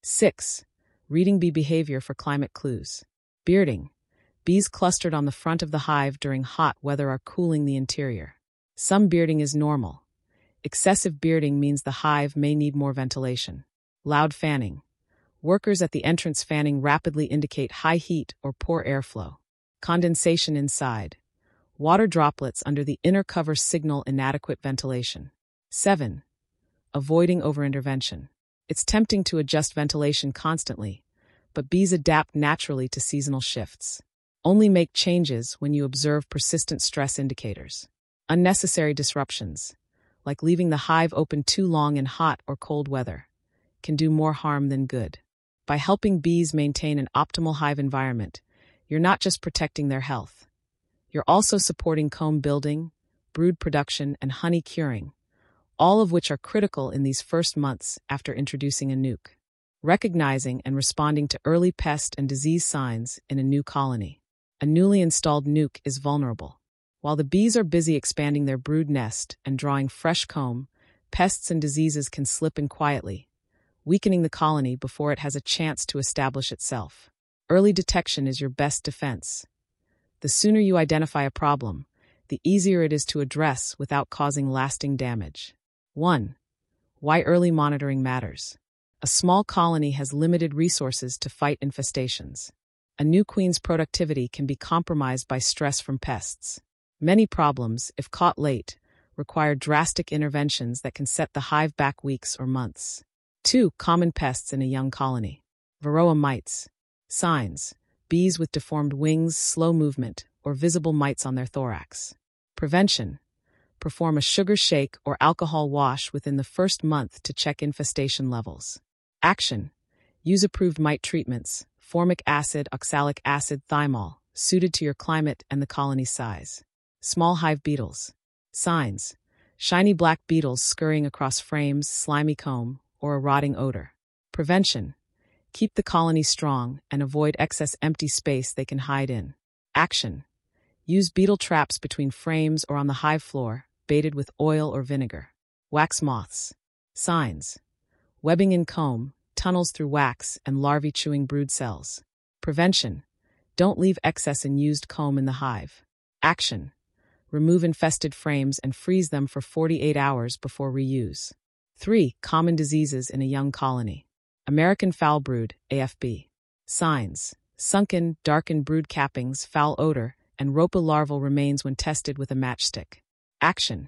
A: 6. Reading bee behavior for climate clues. Bearding. Bees clustered on the front of the hive during hot weather are cooling the interior. Some bearding is normal. Excessive bearding means the hive may need more ventilation. Loud fanning. Workers at the entrance fanning rapidly indicate high heat or poor airflow. Condensation inside. Water droplets under the inner cover signal inadequate ventilation. 7. Avoiding overintervention. It's tempting to adjust ventilation constantly, but bees adapt naturally to seasonal shifts. Only make changes when you observe persistent stress indicators. Unnecessary disruptions, like leaving the hive open too long in hot or cold weather, can do more harm than good. By helping bees maintain an optimal hive environment, you're not just protecting their health. You're also supporting comb building, brood production, and honey curing, all of which are critical in these first months after introducing a nuke. Recognizing and responding to early pest and disease signs in a new colony. A newly installed nuke is vulnerable. While the bees are busy expanding their brood nest and drawing fresh comb, pests and diseases can slip in quietly, weakening the colony before it has a chance to establish itself. Early detection is your best defense. The sooner you identify a problem, the easier it is to address without causing lasting damage. 1. Why early monitoring matters. A small colony has limited resources to fight infestations. A new queen's productivity can be compromised by stress from pests. Many problems, if caught late, require drastic interventions that can set the hive back weeks or months. 2. Common pests in a young colony. Varroa mites. Signs: bees with deformed wings, slow movement, or visible mites on their thorax. Prevention: perform a sugar shake or alcohol wash within the first month to check infestation levels. Action: use approved mite treatments, formic acid, oxalic acid, thymol, suited to your climate and the colony size. Small hive beetles. Signs: shiny black beetles scurrying across frames, slimy comb, or a rotting odor. Prevention: keep the colony strong and avoid excess empty space they can hide in. Action: use beetle traps between frames or on the hive floor, baited with oil or vinegar. Wax moths. Signs: webbing in comb, tunnels through wax, and larvae chewing brood cells. Prevention: don't leave excess and used comb in the hive. Action: remove infested frames and freeze them for 48 hours before reuse. 3. Common diseases in a young colony. American foul brood, AFB. Signs: sunken, darkened brood cappings, foul odor, and ropa larval remains when tested with a matchstick. Action: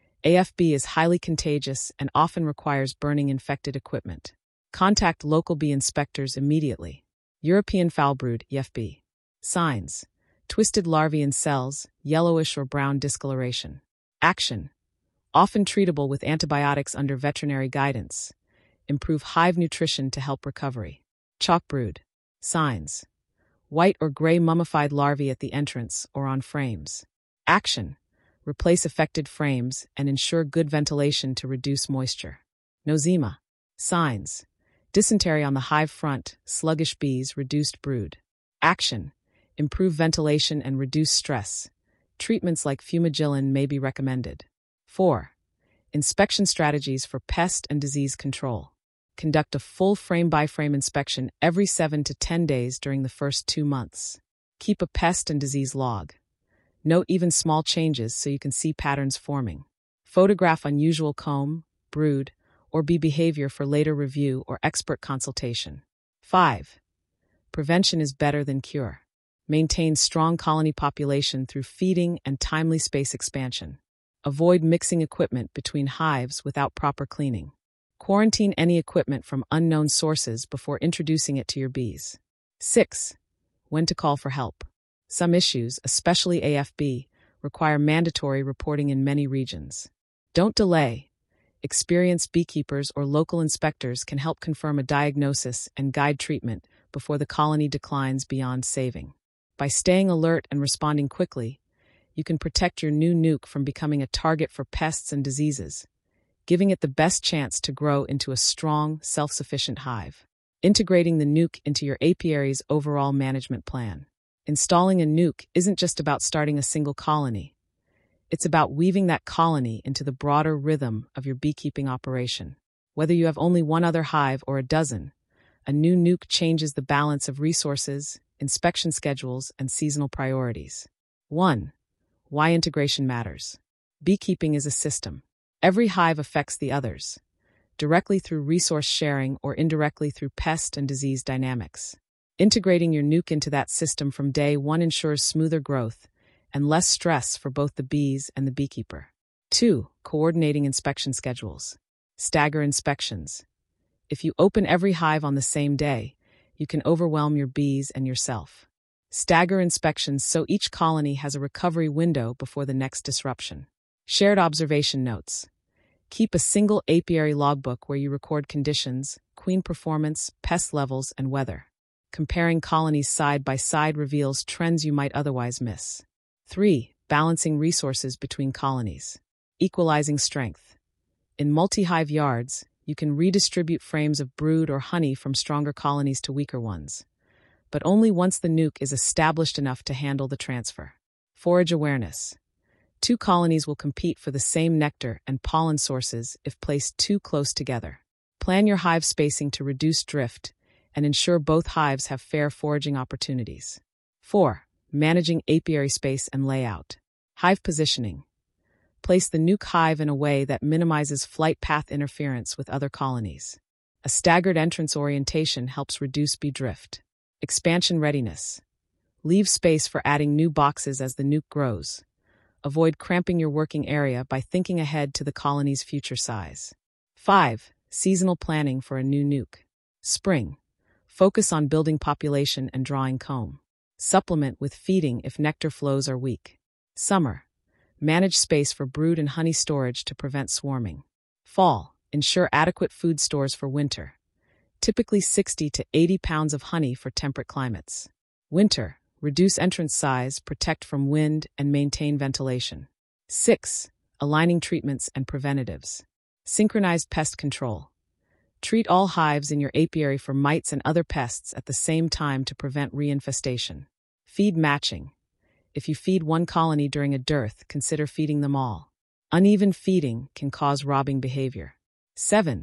A: AFB is highly contagious and often requires burning infected equipment. Contact local bee inspectors immediately. European foul brood, EFB. Signs: twisted larvae in cells, yellowish or brown discoloration. Action: often treatable with antibiotics under veterinary guidance. Improve hive nutrition to help recovery. Chalk brood. Signs: white or gray mummified larvae at the entrance or on frames. Action: replace affected frames and ensure good ventilation to reduce moisture. Nosema. Signs: dysentery on the hive front, sluggish bees, reduced brood. Action: improve ventilation and reduce stress. Treatments like fumagillin may be recommended. 4. Inspection strategies for pest and disease control. Conduct a full frame-by-frame inspection every 7 to 10 days during the first 2 months. Keep a pest and disease log. Note even small changes so you can see patterns forming. Photograph unusual comb, brood, or bee behavior for later review or expert consultation. 5. Prevention is better than cure. Maintain strong colony population through feeding and timely space expansion. Avoid mixing equipment between hives without proper cleaning. Quarantine any equipment from unknown sources before introducing it to your bees. 6. When to call for help. Some issues, especially AFB, require mandatory reporting in many regions. Don't delay. Experienced beekeepers or local inspectors can help confirm a diagnosis and guide treatment before the colony declines beyond saving. By staying alert and responding quickly, you can protect your new nuke from becoming a target for pests and diseases, giving it the best chance to grow into a strong, self-sufficient hive. Integrating the nuke into your apiary's overall management plan. Installing a nuke isn't just about starting a single colony. It's about weaving that colony into the broader rhythm of your beekeeping operation. Whether you have only one other hive or a dozen, a new nuke changes the balance of resources, inspection schedules, and seasonal priorities. 1. Why integration matters. Beekeeping is a system. Every hive affects the others, directly through resource sharing or indirectly through pest and disease dynamics. Integrating your nuke into that system from day one ensures smoother growth and less stress for both the bees and the beekeeper. 2. Coordinating inspection schedules. Stagger inspections. If you open every hive on the same day, you can overwhelm your bees and yourself. Stagger inspections so each colony has a recovery window before the next disruption. Shared observation notes. Keep a single apiary logbook where you record conditions, queen performance, pest levels, and weather. Comparing colonies side by side reveals trends you might otherwise miss. 3. Balancing resources between colonies. Equalizing strength. In multi-hive yards, you can redistribute frames of brood or honey from stronger colonies to weaker ones, but only once the nuke is established enough to handle the transfer. Forage awareness. 2 colonies will compete for the same nectar and pollen sources if placed too close together. Plan your hive spacing to reduce drift and ensure both hives have fair foraging opportunities. 4. Managing apiary space and layout. Hive positioning. Place the nuke hive in a way that minimizes flight path interference with other colonies. A staggered entrance orientation helps reduce bee drift. Expansion readiness. Leave space for adding new boxes as the nuke grows. Avoid cramping your working area by thinking ahead to the colony's future size. 5. Seasonal planning for a new nuke. Spring. Focus on building population and drawing comb. Supplement with feeding if nectar flows are weak. Summer. Manage space for brood and honey storage to prevent swarming. Fall. Ensure adequate food stores for winter. Typically 60 to 80 pounds of honey for temperate climates. Winter. Reduce entrance size, protect from wind, and maintain ventilation. 6. Aligning treatments and preventatives. Synchronized pest control. Treat all hives in your apiary for mites and other pests at the same time to prevent reinfestation. Feed matching. If you feed one colony during a dearth, consider feeding them all. Uneven feeding can cause robbing behavior. 7.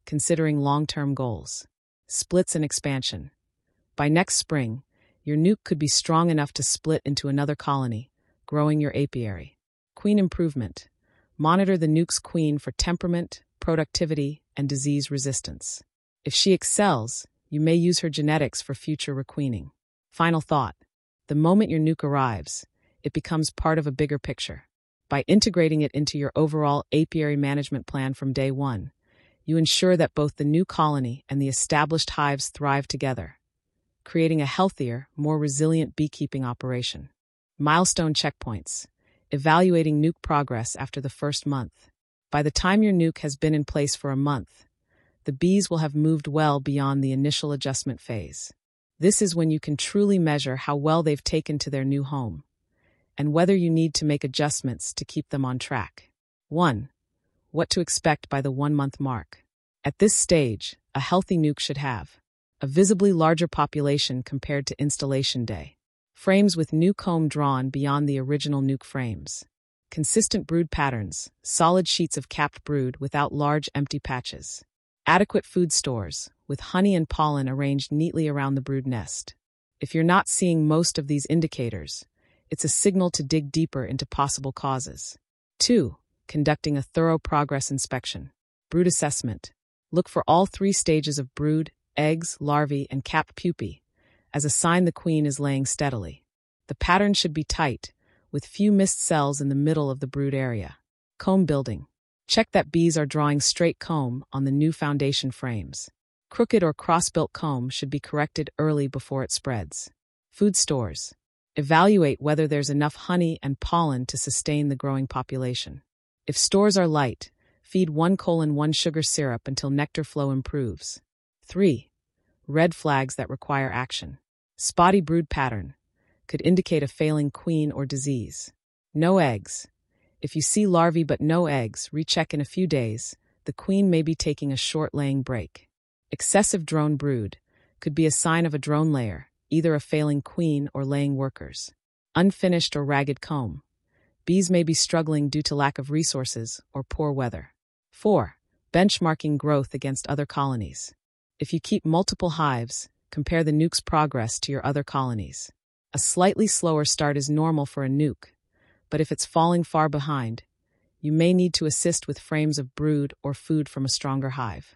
A: considering long-term goals. Splits and expansion. By next spring, your nuke could be strong enough to split into another colony, growing your apiary. Queen improvement. Monitor the nuke's queen for temperament, productivity, and disease resistance. If she excels, you may use her genetics for future requeening. Final thought. The moment your nuke arrives, it becomes part of a bigger picture. By integrating it into your overall apiary management plan from day one, you ensure that both the new colony and the established hives thrive together, creating a healthier, more resilient beekeeping operation. Milestone checkpoints. Evaluating nuke progress after the first month. By the time your nuke has been in place for a month, the bees will have moved well beyond the initial adjustment phase. This is when you can truly measure how well they've taken to their new home, and whether you need to make adjustments to keep them on track. 1. What to expect by the 1-month mark. At this stage, a healthy nuke should have a visibly larger population compared to installation day. Frames with new comb drawn beyond the original nuke frames. Consistent brood patterns, solid sheets of capped brood without large empty patches. Adequate food stores, with honey and pollen arranged neatly around the brood nest. If you're not seeing most of these indicators, it's a signal to dig deeper into possible causes. 2. Conducting a thorough progress inspection. Brood assessment. Look for all 3 stages of brood, eggs, larvae, and capped pupae, as a sign the queen is laying steadily. The pattern should be tight, with few missed cells in the middle of the brood area. Comb building. Check that bees are drawing straight comb on the new foundation frames. Crooked or cross-built comb should be corrected early before it spreads. Food stores. Evaluate whether there's enough honey and pollen to sustain the growing population. If stores are light, feed 1:1 sugar syrup until nectar flow improves. 3. Red flags that require action. Spotty brood pattern. Could indicate a failing queen or disease. No eggs. If you see larvae but no eggs, recheck in a few days. The queen may be taking a short laying break. Excessive drone brood. Could be a sign of a drone layer, either a failing queen or laying workers. Unfinished or ragged comb. Bees may be struggling due to lack of resources or poor weather. 4. Benchmarking growth against other colonies. If you keep multiple hives, compare the nuke's progress to your other colonies. A slightly slower start is normal for a nuke, but if it's falling far behind, you may need to assist with frames of brood or food from a stronger hive.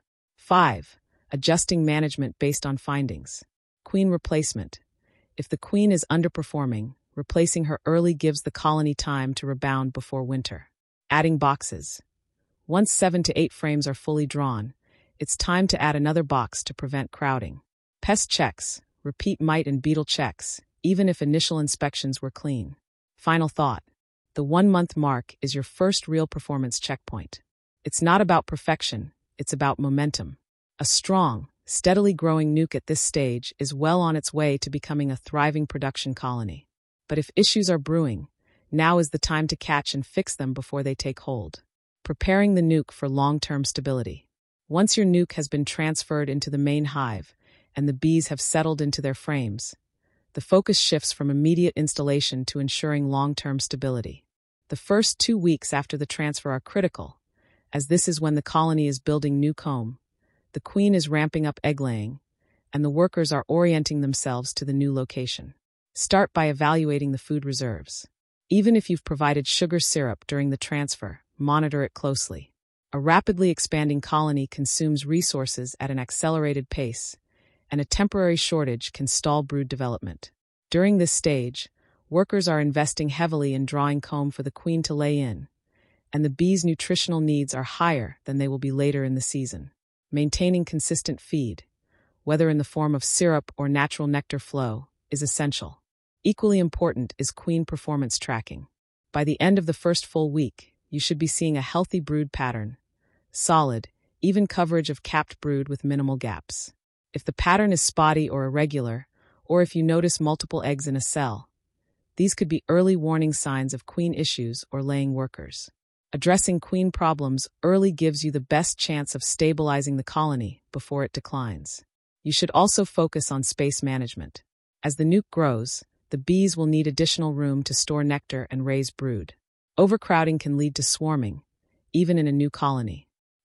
A: 5. Adjusting management based on findings. Queen replacement. If the queen is underperforming, replacing her early gives the colony time to rebound before winter. Adding boxes. Once 7 to 8 frames are fully drawn, it's time to add another box to prevent crowding. Pest checks. Repeat mite and beetle checks, even if initial inspections were clean. Final thought. The 1-month mark is your first real performance checkpoint. It's not about perfection, it's about momentum. A strong, steadily growing nuke at this stage is well on its way to becoming a thriving production colony. But if issues are brewing, now is the time to catch and fix them before they take hold. Preparing the nuke for long-term stability. Once your nuke has been transferred into the main hive and the bees have settled into their frames, the focus shifts from immediate installation to ensuring long-term stability. The first 2 weeks after the transfer are critical, as this is when the colony is building new comb, the queen is ramping up egg-laying, and the workers are orienting themselves to the new location. Start by evaluating the food reserves. Even if you've provided sugar syrup during the transfer, monitor it closely. A rapidly expanding colony consumes resources at an accelerated pace, and a temporary shortage can stall brood development. During this stage, workers are investing heavily in drawing comb for the queen to lay in, and the bees' nutritional needs are higher than they will be later in the season. Maintaining consistent feed, whether in the form of syrup or natural nectar flow, is essential. Equally important is queen performance tracking. By the end of the first full week, you should be seeing a healthy brood pattern, solid, even coverage of capped brood with minimal gaps. If the pattern is spotty or irregular, or if you notice multiple eggs in a cell, these could be early warning signs of queen issues or laying workers. Addressing queen problems early gives you the best chance of stabilizing the colony before it declines. You should also focus on space management. As the nuke grows, the bees will need additional room to store nectar and raise brood. Overcrowding can lead to swarming, even in a new colony.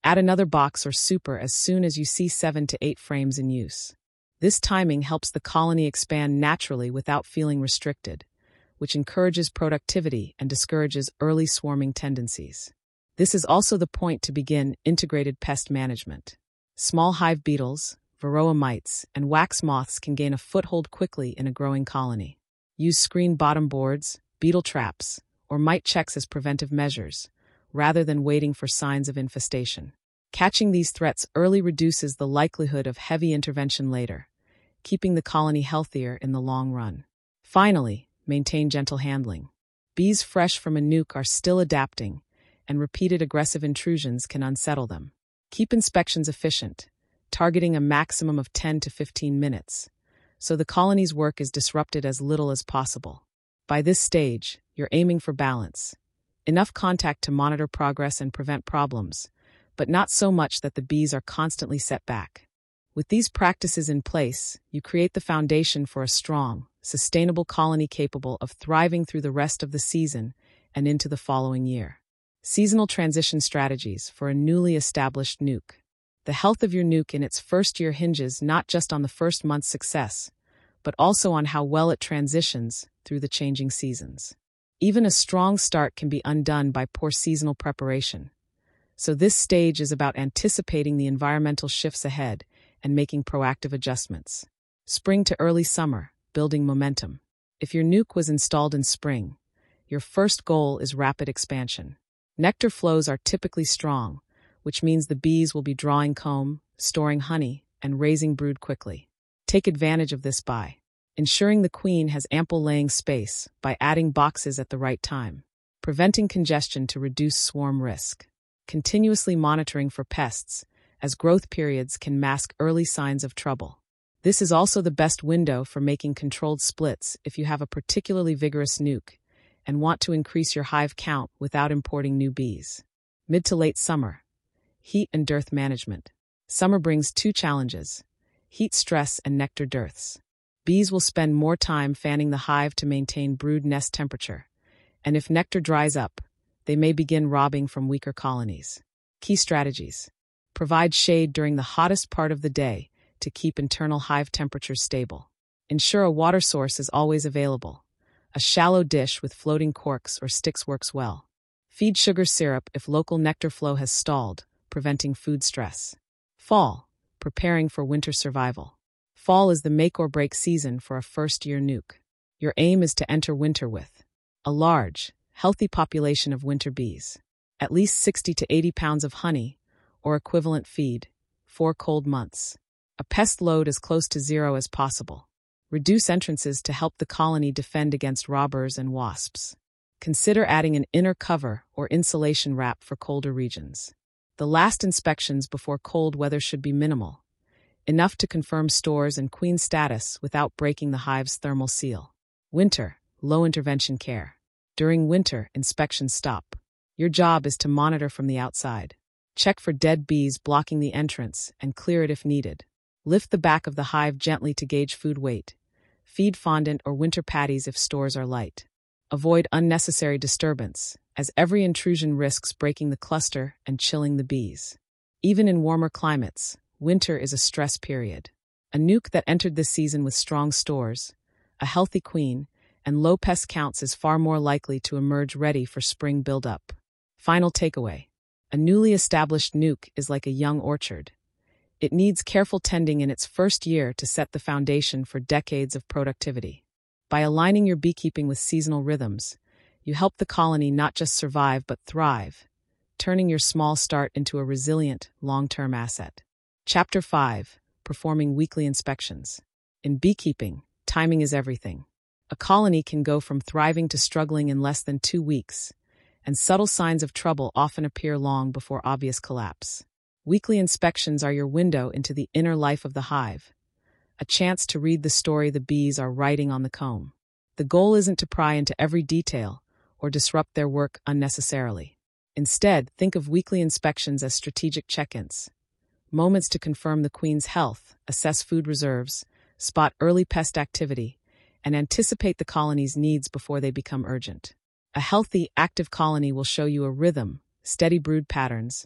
A: Add another box or super as soon as you see 7 to 8 frames in use. This timing helps the colony expand naturally without feeling restricted, which encourages productivity and discourages early swarming tendencies. This is also the point to begin integrated pest management. Small hive beetles, varroa mites, and wax moths can gain a foothold quickly in a growing colony. Use screen bottom boards, beetle traps, or mite checks as preventive measures, rather than waiting for signs of infestation. Catching these threats early reduces the likelihood of heavy intervention later, keeping the colony healthier in the long run. Finally, maintain gentle handling. Bees fresh from a nuke are still adapting, and repeated aggressive intrusions can unsettle them. Keep inspections efficient, targeting a maximum of 10 to 15 minutes, so the colony's work is disrupted as little as possible. By this stage, you're aiming for balance. Enough contact to monitor progress and prevent problems, but not so much that the bees are constantly set back. With these practices in place, you create the foundation for a strong, sustainable colony capable of thriving through the rest of the season and into the following year. Seasonal transition strategies for a newly established nuke. The health of your nuke in its first year hinges not just on the first month's success, but also on how well it transitions through the changing seasons. Even a strong start can be undone by poor seasonal preparation. So this stage is about anticipating the environmental shifts ahead and making proactive adjustments. Spring to early summer, building momentum. If your nuke was installed in spring, your first goal is rapid expansion. Nectar flows are typically strong, which means the bees will be drawing comb, storing honey, and raising brood quickly. Take advantage of this by ensuring the queen has ample laying space by adding boxes at the right time, preventing congestion to reduce swarm risk, continuously monitoring for pests, as growth periods can mask early signs of trouble. This is also the best window for making controlled splits if you have a particularly vigorous nuke and want to increase your hive count without importing new bees. Mid to late summer. Heat and dearth management. Summer brings two challenges: heat stress and nectar dearths. Bees will spend more time fanning the hive to maintain brood nest temperature, and if nectar dries up, they may begin robbing from weaker colonies. Key strategies. Provide shade during the hottest part of the day to keep internal hive temperatures stable. Ensure a water source is always available. A shallow dish with floating corks or sticks works well. Feed sugar syrup if local nectar flow has stalled, preventing food stress. Fall, preparing for winter survival. Fall is the make or break season for a first-year nuke. Your aim is to enter winter with a large, healthy population of winter bees, at least 60 to 80 pounds of honey, or equivalent feed, 4 cold months. A pest load as close to zero as possible. Reduce entrances to help the colony defend against robbers and wasps. Consider adding an inner cover or insulation wrap for colder regions. The last inspections before cold weather should be minimal, enough to confirm stores and queen status without breaking the hive's thermal seal. Winter, low intervention care. During winter, inspections stop. Your job is to monitor from the outside. Check for dead bees blocking the entrance and clear it if needed. Lift the back of the hive gently to gauge food weight. Feed fondant or winter patties if stores are light. Avoid unnecessary disturbance, as every intrusion risks breaking the cluster and chilling the bees. Even in warmer climates, winter is a stress period. A nuke that entered this season with strong stores, a healthy queen, and low pest counts is far more likely to emerge ready for spring buildup. Final takeaway. A newly established nuke is like a young orchard. It needs careful tending in its first year to set the foundation for decades of productivity. By aligning your beekeeping with seasonal rhythms, you help the colony not just survive but thrive, turning your small start into a resilient, long-term asset. Chapter 5. Performing weekly inspections. In beekeeping, timing is everything. A colony can go from thriving to struggling in less than 2 weeks, and subtle signs of trouble often appear long before obvious collapse. Weekly inspections are your window into the inner life of the hive, a chance to read the story the bees are writing on the comb. The goal isn't to pry into every detail or disrupt their work unnecessarily. Instead, think of weekly inspections as strategic check-ins, moments to confirm the queen's health, assess food reserves, spot early pest activity, and anticipate the colony's needs before they become urgent. A healthy, active colony will show you a rhythm, steady brood patterns,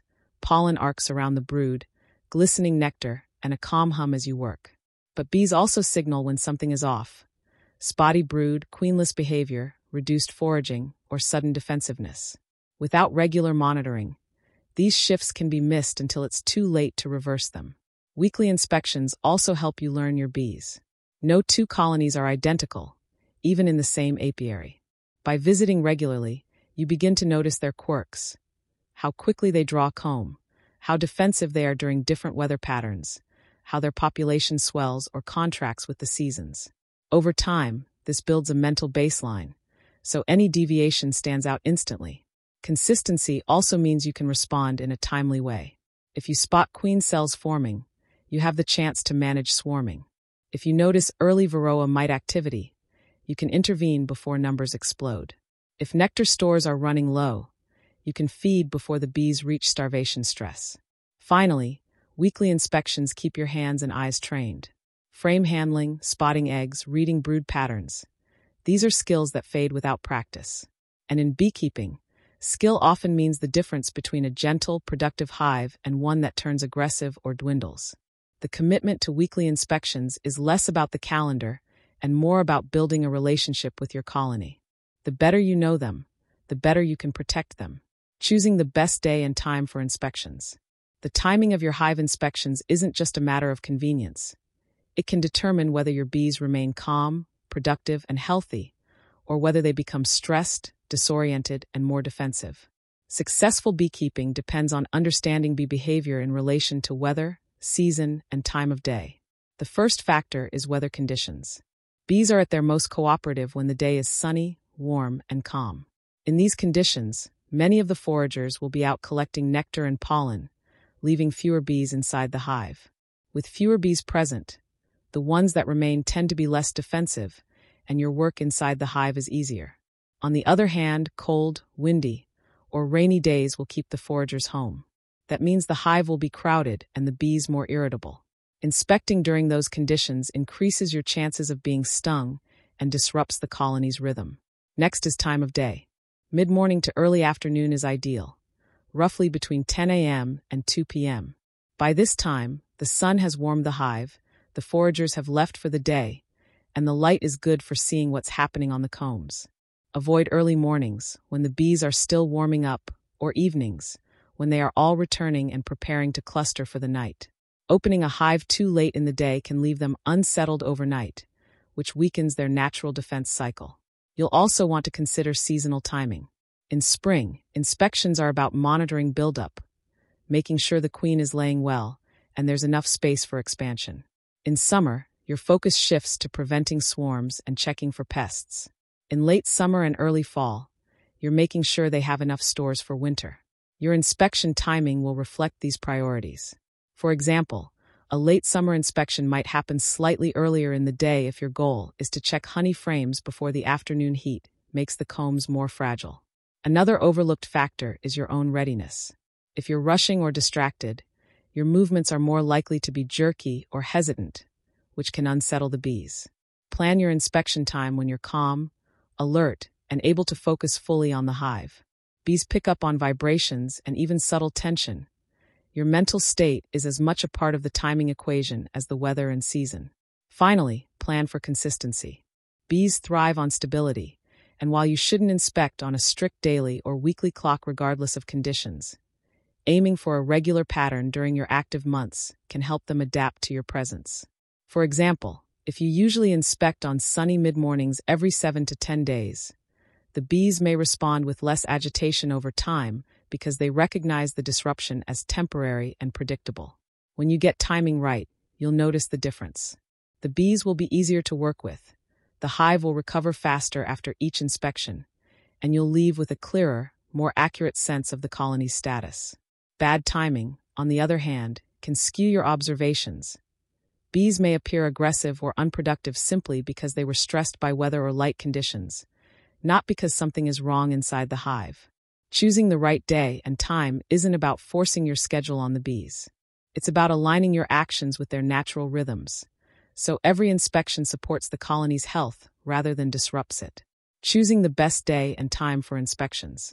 A: pollen arcs around the brood, glistening nectar, and a calm hum as you work. But bees also signal when something is off. Spotty brood, queenless behavior, reduced foraging, or sudden defensiveness. Without regular monitoring, these shifts can be missed until it's too late to reverse them. Weekly inspections also help you learn your bees. No two colonies are identical, even in the same apiary. By visiting regularly, you begin to notice their quirks, how quickly they draw comb, how defensive they are during different weather patterns, how their population swells or contracts with the seasons. Over time, this builds a mental baseline, so any deviation stands out instantly. Consistency also means you can respond in a timely way. If you spot queen cells forming, you have the chance to manage swarming. If you notice early varroa mite activity, you can intervene before numbers explode. If nectar stores are running low, you can feed before the bees reach starvation stress. Finally, weekly inspections keep your hands and eyes trained. Frame handling, spotting eggs, reading brood patterns. These are skills that fade without practice. And in beekeeping, skill often means the difference between a gentle, productive hive and one that turns aggressive or dwindles. The commitment to weekly inspections is less about the calendar and more about building a relationship with your colony. The better you know them, the better you can protect them. Choosing the best day and time for inspections. The timing of your hive inspections isn't just a matter of convenience. It can determine whether your bees remain calm, productive, and healthy, or whether they become stressed, disoriented, and more defensive. Successful beekeeping depends on understanding bee behavior in relation to weather, season, and time of day. The first factor is weather conditions. Bees are at their most cooperative when the day is sunny, warm, and calm. In these conditions, many of the foragers will be out collecting nectar and pollen, leaving fewer bees inside the hive. With fewer bees present, the ones that remain tend to be less defensive, and your work inside the hive is easier. On the other hand, cold, windy, or rainy days will keep the foragers home. That means the hive will be crowded and the bees more irritable. Inspecting during those conditions increases your chances of being stung and disrupts the colony's rhythm. Next is time of day. Mid-morning to early afternoon is ideal, roughly between 10 a.m. and 2 p.m. By this time, the sun has warmed the hive, the foragers have left for the day, and the light is good for seeing what's happening on the combs. Avoid early mornings, when the bees are still warming up, or evenings, when they are all returning and preparing to cluster for the night. Opening a hive too late in the day can leave them unsettled overnight, which weakens their natural defense cycle. You'll also want to consider seasonal timing. In spring, inspections are about monitoring buildup, making sure the queen is laying well, and there's enough space for expansion. In summer, your focus shifts to preventing swarms and checking for pests. In late summer and early fall, you're making sure they have enough stores for winter. Your inspection timing will reflect these priorities. For example, a late summer inspection might happen slightly earlier in the day if your goal is to check honey frames before the afternoon heat makes the combs more fragile. Another overlooked factor is your own readiness. If you're rushing or distracted, your movements are more likely to be jerky or hesitant, which can unsettle the bees. Plan your inspection time when you're calm, alert, and able to focus fully on the hive. Bees pick up on vibrations and even subtle tension. Your mental state is as much a part of the timing equation as the weather and season. Finally, plan for consistency. Bees thrive on stability, and while you shouldn't inspect on a strict daily or weekly clock regardless of conditions, aiming for a regular pattern during your active months can help them adapt to your presence. For example, if you usually inspect on sunny mid-mornings every 7 to 10 days, the bees may respond with less agitation over time because they recognize the disruption as temporary and predictable. When you get timing right, you'll notice the difference. The bees will be easier to work with, the hive will recover faster after each inspection, and you'll leave with a clearer, more accurate sense of the colony's status. Bad timing, on the other hand, can skew your observations. Bees may appear aggressive or unproductive simply because they were stressed by weather or light conditions, not because something is wrong inside the hive. Choosing the right day and time isn't about forcing your schedule on the bees. It's about aligning your actions with their natural rhythms, so every inspection supports the colony's health rather than disrupts it. Choosing the best day and time for inspections.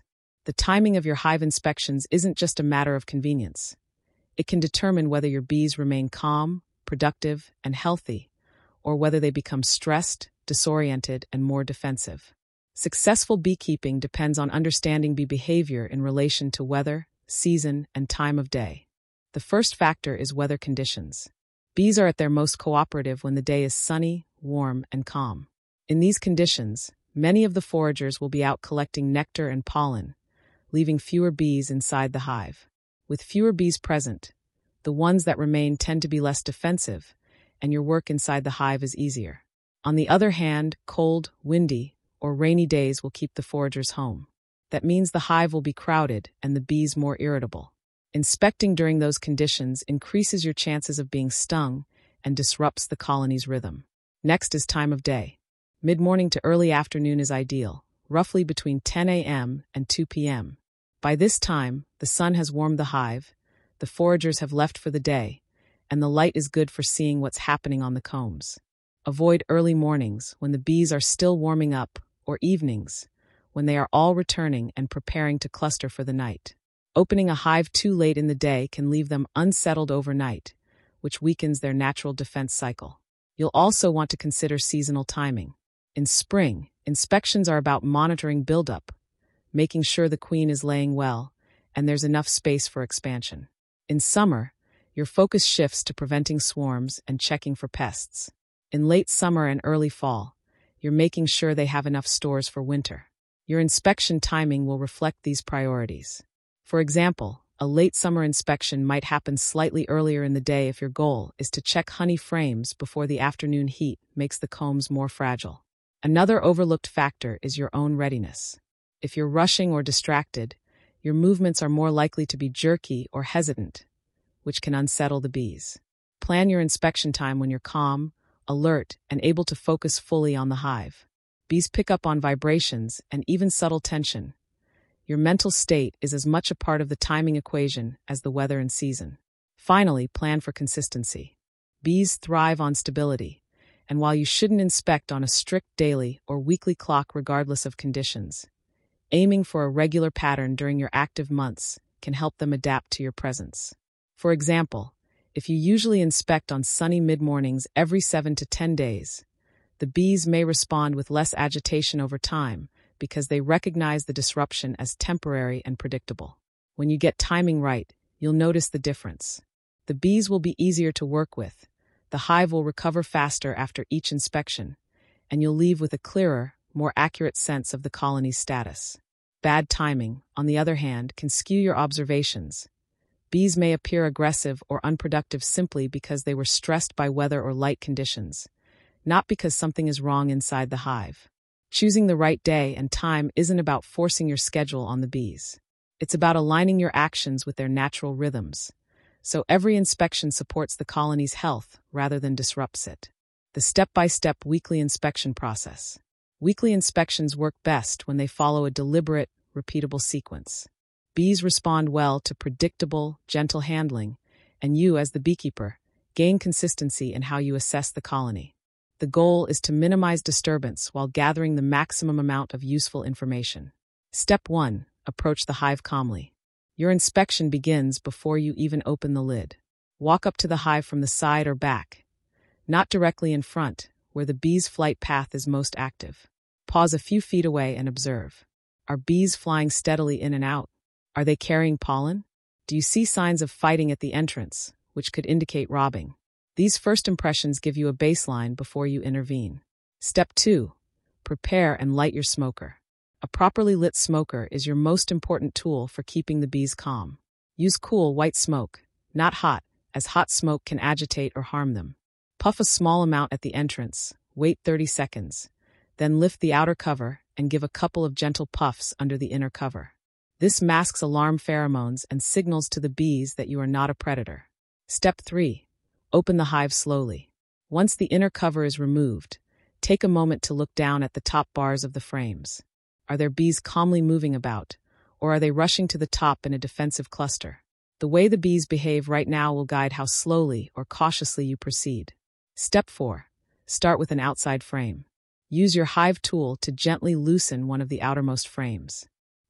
A: The timing of your hive inspections isn't just a matter of convenience. It can determine whether your bees remain calm, productive, and healthy, or whether they become stressed, disoriented, and more defensive. Successful beekeeping depends on understanding bee behavior in relation to weather, season, and time of day. The first factor is weather conditions. Bees are at their most cooperative when the day is sunny, warm, and calm. In these conditions, many of the foragers will be out collecting nectar and pollen, leaving fewer bees inside the hive. With fewer bees present, the ones that remain tend to be less defensive, and your work inside the hive is easier. On the other hand, cold, windy, or rainy days will keep the foragers home. That means the hive will be crowded and the bees more irritable. Inspecting during those conditions increases your chances of being stung and disrupts the colony's rhythm. Next is time of day. Mid-morning to early afternoon is ideal, roughly between 10 a.m. and 2 p.m. By this time, the sun has warmed the hive, the foragers have left for the day, and the light is good for seeing what's happening on the combs. Avoid early mornings when the bees are still warming up, or evenings, when they are all returning and preparing to cluster for the night. Opening a hive too late in the day can leave them unsettled overnight, which weakens their natural defense cycle. You'll also want to consider seasonal timing. In spring, inspections are about monitoring buildup, making sure the queen is laying well, and there's enough space for expansion. In summer, your focus shifts to preventing swarms and checking for pests. In late summer and early fall, you're making sure they have enough stores for winter. Your inspection timing will reflect these priorities. For example, a late summer inspection might happen slightly earlier in the day if your goal is to check honey frames before the afternoon heat makes the combs more fragile. Another overlooked factor is your own readiness. If you're rushing or distracted, your movements are more likely to be jerky or hesitant, which can unsettle the bees. Plan your inspection time when you're calm, alert, and able to focus fully on the hive. Bees pick up on vibrations and even subtle tension. Your mental state is as much a part of the timing equation as the weather and season. Finally, plan for consistency. Bees thrive on stability, and while you shouldn't inspect on a strict daily or weekly clock regardless of conditions, aiming for a regular pattern during your active months can help them adapt to your presence. For example, if you usually inspect on sunny mid-mornings every 7 to 10 days, the bees may respond with less agitation over time because they recognize the disruption as temporary and predictable. When you get timing right, you'll notice the difference. The bees will be easier to work with, the hive will recover faster after each inspection, and you'll leave with a clearer, more accurate sense of the colony's status. Bad timing, on the other hand, can skew your observations. Bees may appear aggressive or unproductive simply because they were stressed by weather or light conditions, not because something is wrong inside the hive. Choosing the right day and time isn't about forcing your schedule on the bees. It's about aligning your actions with their natural rhythms, so every inspection supports the colony's health rather than disrupts it. The step-by-step weekly inspection process. Weekly inspections work best when they follow a deliberate, repeatable sequence. Bees respond well to predictable, gentle handling, and you, as the beekeeper, gain consistency in how you assess the colony. The goal is to minimize disturbance while gathering the maximum amount of useful information. Step 1. Approach the hive calmly. Your inspection begins before you even open the lid. Walk up to the hive from the side or back, not directly in front, where the bee's flight path is most active. Pause a few feet away and observe. Are bees flying steadily in and out? Are they carrying pollen? Do you see signs of fighting at the entrance, which could indicate robbing? These first impressions give you a baseline before you intervene. Step 2. Prepare and light your smoker. A properly lit smoker is your most important tool for keeping the bees calm. Use cool, white smoke, not hot, as hot smoke can agitate or harm them. Puff a small amount at the entrance, wait 30 seconds, then lift the outer cover and give a couple of gentle puffs under the inner cover. This masks alarm pheromones and signals to the bees that you are not a predator. Step 3. Open the hive slowly. Once the inner cover is removed, take a moment to look down at the top bars of the frames. Are there bees calmly moving about, or are they rushing to the top in a defensive cluster? The way the bees behave right now will guide how slowly or cautiously you proceed. Step 4. Start with an outside frame. Use your hive tool to gently loosen one of the outermost frames.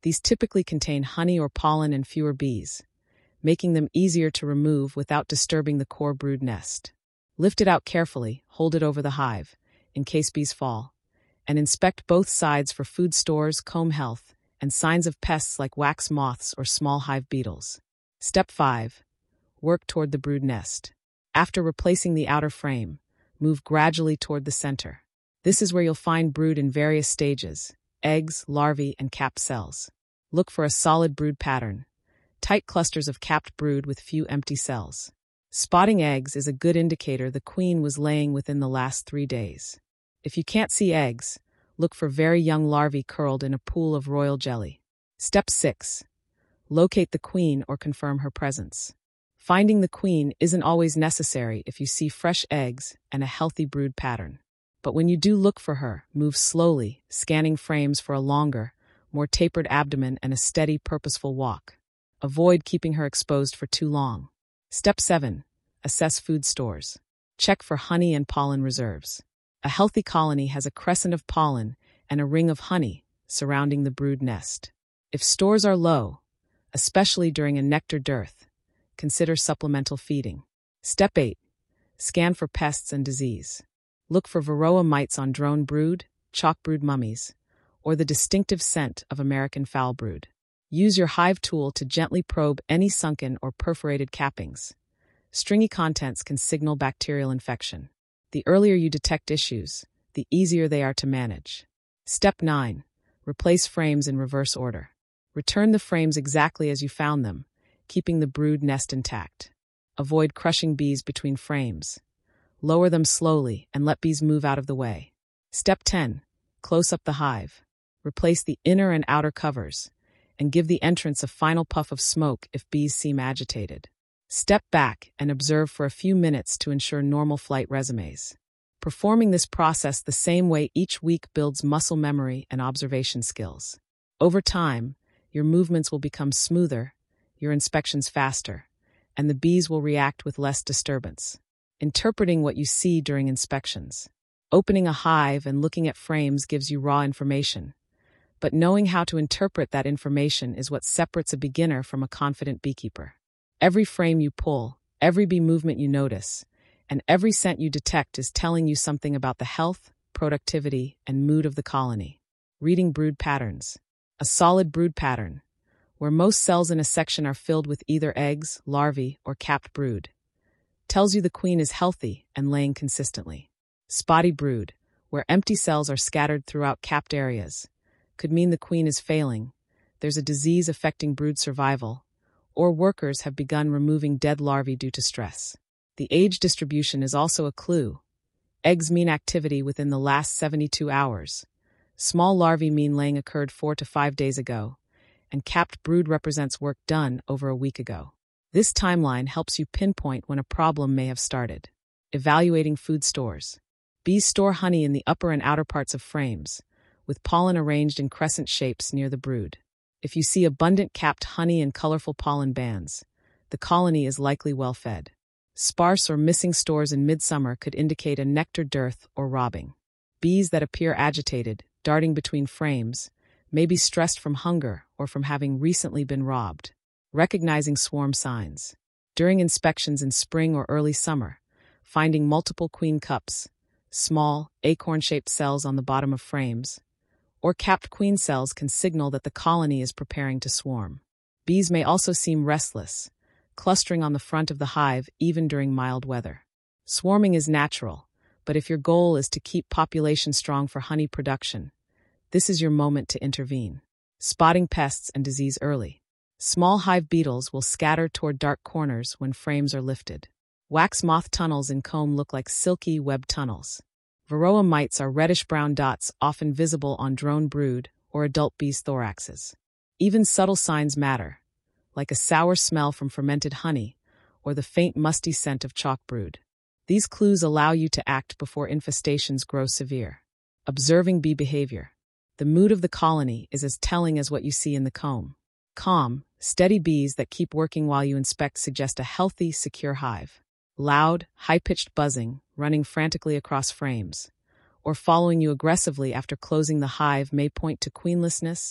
A: These typically contain honey or pollen and fewer bees, making them easier to remove without disturbing the core brood nest. Lift it out carefully, hold it over the hive, in case bees fall, and inspect both sides for food stores, comb health, and signs of pests like wax moths or small hive beetles. Step 5. Work toward the brood nest. After replacing the outer frame, move gradually toward the center. This is where you'll find brood in various stages: eggs, larvae, and capped cells. Look for a solid brood pattern, tight clusters of capped brood with few empty cells. Spotting eggs is a good indicator the queen was laying within the last 3 days. If you can't see eggs, look for very young larvae curled in a pool of royal jelly. Step 6. Locate the queen or confirm her presence. Finding the queen isn't always necessary if you see fresh eggs and a healthy brood pattern. But when you do look for her, move slowly, scanning frames for a longer, more tapered abdomen and a steady, purposeful walk. Avoid keeping her exposed for too long. Step 7. Assess food stores. Check for honey and pollen reserves. A healthy colony has a crescent of pollen and a ring of honey surrounding the brood nest. If stores are low, especially during a nectar dearth, consider supplemental feeding. Step 8. Scan for pests and disease. Look for varroa mites on drone brood, chalk brood mummies, or the distinctive scent of American foul brood. Use your hive tool to gently probe any sunken or perforated cappings. Stringy contents can signal bacterial infection. The earlier you detect issues, the easier they are to manage. Step 9. Replace frames in reverse order. Return the frames exactly as you found them, keeping the brood nest intact. Avoid crushing bees between frames. Lower them slowly and let bees move out of the way. Step 10. Close up the hive. Replace the inner and outer covers, and give the entrance a final puff of smoke if bees seem agitated. Step back and observe for a few minutes to ensure normal flight resumes. Performing this process the same way each week builds muscle memory and observation skills. Over time, your movements will become smoother, your inspections faster, and the bees will react with less disturbance. Interpreting what you see during inspections. Opening a hive and looking at frames gives you raw information, but knowing how to interpret that information is what separates a beginner from a confident beekeeper. Every frame you pull, every bee movement you notice, and every scent you detect is telling you something about the health, productivity, and mood of the colony. Reading brood patterns. A solid brood pattern, where most cells in a section are filled with either eggs, larvae, or capped brood, tells you the queen is healthy and laying consistently. Spotty brood, where empty cells are scattered throughout capped areas, could mean the queen is failing, there's a disease affecting brood survival, or workers have begun removing dead larvae due to stress. The age distribution is also a clue. Eggs mean activity within the last 72 hours. Small larvae mean laying occurred 4 to 5 days ago, and capped brood represents work done over a week ago. This timeline helps you pinpoint when a problem may have started. Evaluating food stores. Bees store honey in the upper and outer parts of frames, with pollen arranged in crescent shapes near the brood. If you see abundant capped honey and colorful pollen bands, the colony is likely well fed. Sparse or missing stores in midsummer could indicate a nectar dearth or robbing. Bees that appear agitated, darting between frames, may be stressed from hunger or from having recently been robbed. Recognizing swarm signs. During inspections in spring or early summer, finding multiple queen cups, small, acorn-shaped cells on the bottom of frames, or capped queen cells can signal that the colony is preparing to swarm. Bees may also seem restless, clustering on the front of the hive even during mild weather. Swarming is natural, but if your goal is to keep population strong for honey production, this is your moment to intervene. Spotting pests and disease early. Small hive beetles will scatter toward dark corners when frames are lifted. Wax moth tunnels in comb look like silky webbed tunnels. Varroa mites are reddish-brown dots often visible on drone brood or adult bees' thoraxes. Even subtle signs matter, like a sour smell from fermented honey or the faint musty scent of chalk brood. These clues allow you to act before infestations grow severe. Observing bee behavior. The mood of the colony is as telling as what you see in the comb. Calm, steady bees that keep working while you inspect suggest a healthy, secure hive. Loud, high-pitched buzzing, running frantically across frames, or following you aggressively after closing the hive may point to queenlessness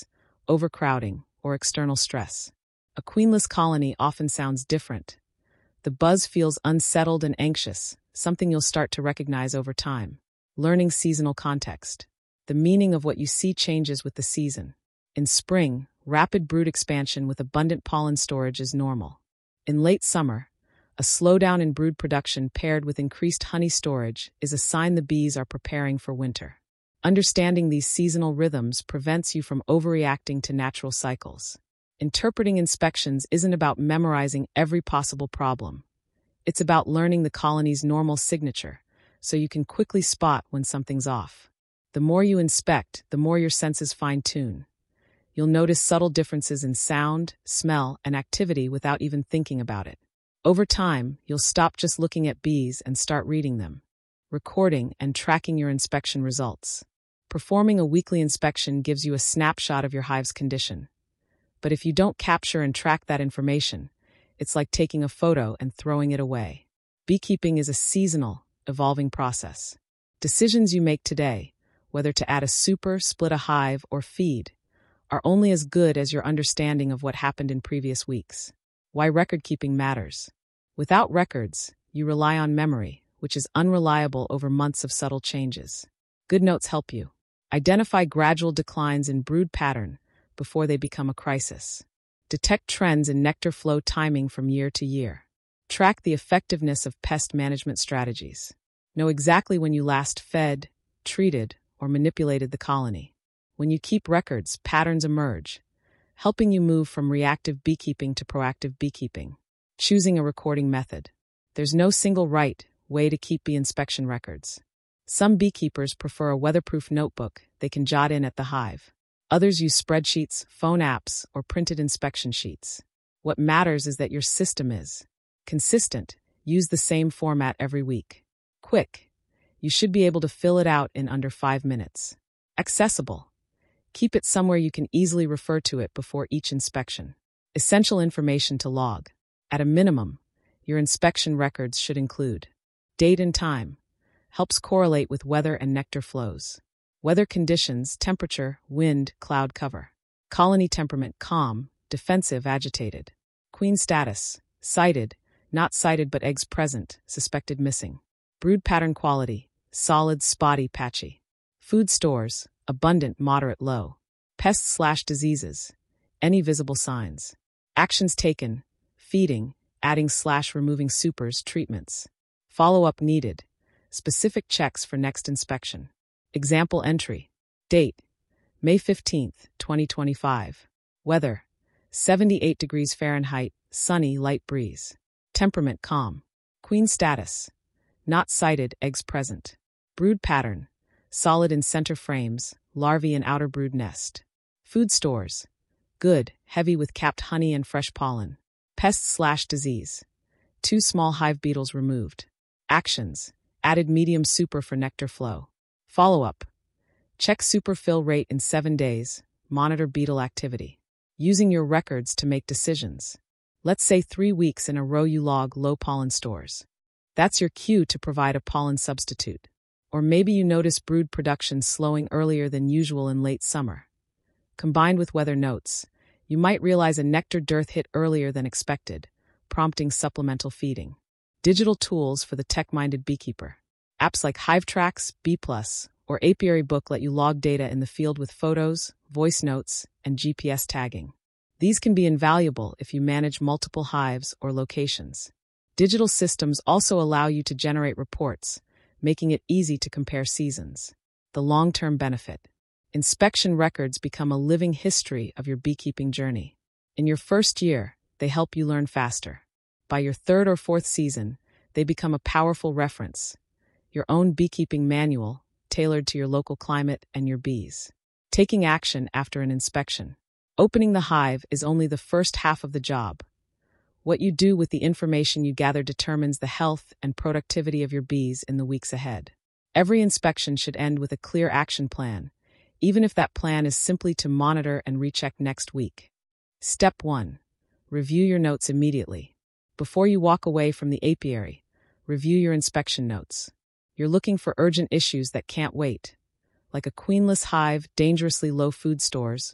A: overcrowding, or external stress. A queenless colony often sounds different. The buzz feels unsettled and anxious, something you'll start to recognize over time. Learning seasonal context. The meaning of what you see changes with the season. In spring, rapid brood expansion with abundant pollen storage is normal. In late summer, a slowdown in brood production paired with increased honey storage is a sign the bees are preparing for winter. Understanding these seasonal rhythms prevents you from overreacting to natural cycles. Interpreting inspections isn't about memorizing every possible problem. It's about learning the colony's normal signature, so you can quickly spot when something's off. The more you inspect, the more your senses fine-tune. You'll notice subtle differences in sound, smell, and activity without even thinking about it. Over time, you'll stop just looking at bees and start reading them, recording and tracking your inspection results. Performing a weekly inspection gives you a snapshot of your hive's condition. But if you don't capture and track that information, it's like taking a photo and throwing it away. Beekeeping is a seasonal, evolving process. Decisions you make today, whether to add a super, split a hive, or feed, are only as good as your understanding of what happened in previous weeks. Why record-keeping matters. Without records, you rely on memory, which is unreliable over months of subtle changes. Good notes help you. Identify gradual declines in brood pattern before they become a crisis. Detect trends in nectar flow timing from year to year. Track the effectiveness of pest management strategies. Know exactly when you last fed, treated, or manipulated the colony. When you keep records, patterns emerge, helping you move from reactive beekeeping to proactive beekeeping. Choosing a recording method. There's no single right way to keep bee inspection records. Some beekeepers prefer a weatherproof notebook they can jot in at the hive. Others use spreadsheets, phone apps, or printed inspection sheets. What matters is that your system is consistent. Use the same format every week. Quick. You should be able to fill it out in under 5 minutes. Accessible. Keep it somewhere you can easily refer to it before each inspection. Essential information to log. At a minimum, your inspection records should include date and time. Helps correlate with weather and nectar flows. Weather conditions, temperature, wind, cloud cover. Colony temperament, calm, defensive, agitated. Queen status, sighted, not sighted but eggs present, suspected missing. Brood pattern quality, solid, spotty, patchy. Food stores, abundant, moderate, low. Pests/diseases, any visible signs. Actions taken, feeding, adding/removing supers, treatments. Follow-up needed, specific checks for next inspection. Example entry. Date, May 15th, 2025. Weather, 78 degrees Fahrenheit, sunny, light breeze. Temperament, calm. Queen status, not sighted, eggs present. Brood pattern, solid in center frames, larvae in outer brood nest. Food stores, good, heavy with capped honey and fresh pollen. Pests/disease, 2 small hive beetles removed. Actions, added medium super for nectar flow. Follow-up, check super fill rate in 7 days, monitor beetle activity. Using your records to make decisions. Let's say 3 weeks in a row you log low pollen stores. That's your cue to provide a pollen substitute. Or maybe you notice brood production slowing earlier than usual in late summer. Combined with weather notes, you might realize a nectar dearth hit earlier than expected, prompting supplemental feeding. Digital tools for the tech-minded beekeeper. Apps like HiveTrax, Bee+, or Apiary Book let you log data in the field with photos, voice notes, and GPS tagging. These can be invaluable if you manage multiple hives or locations. Digital systems also allow you to generate reports, making it easy to compare seasons. The long-term benefit. Inspection records become a living history of your beekeeping journey. In your first year, they help you learn faster. By your 3rd or 4th season, they become a powerful reference, your own beekeeping manual, tailored to your local climate and your bees. Taking action after an inspection. Opening the hive is only the first half of the job. What you do with the information you gather determines the health and productivity of your bees in the weeks ahead. Every inspection should end with a clear action plan, even if that plan is simply to monitor and recheck next week. Step 1. Review your notes immediately. Before you walk away from the apiary, review your inspection notes. You're looking for urgent issues that can't wait, like a queenless hive, dangerously low food stores,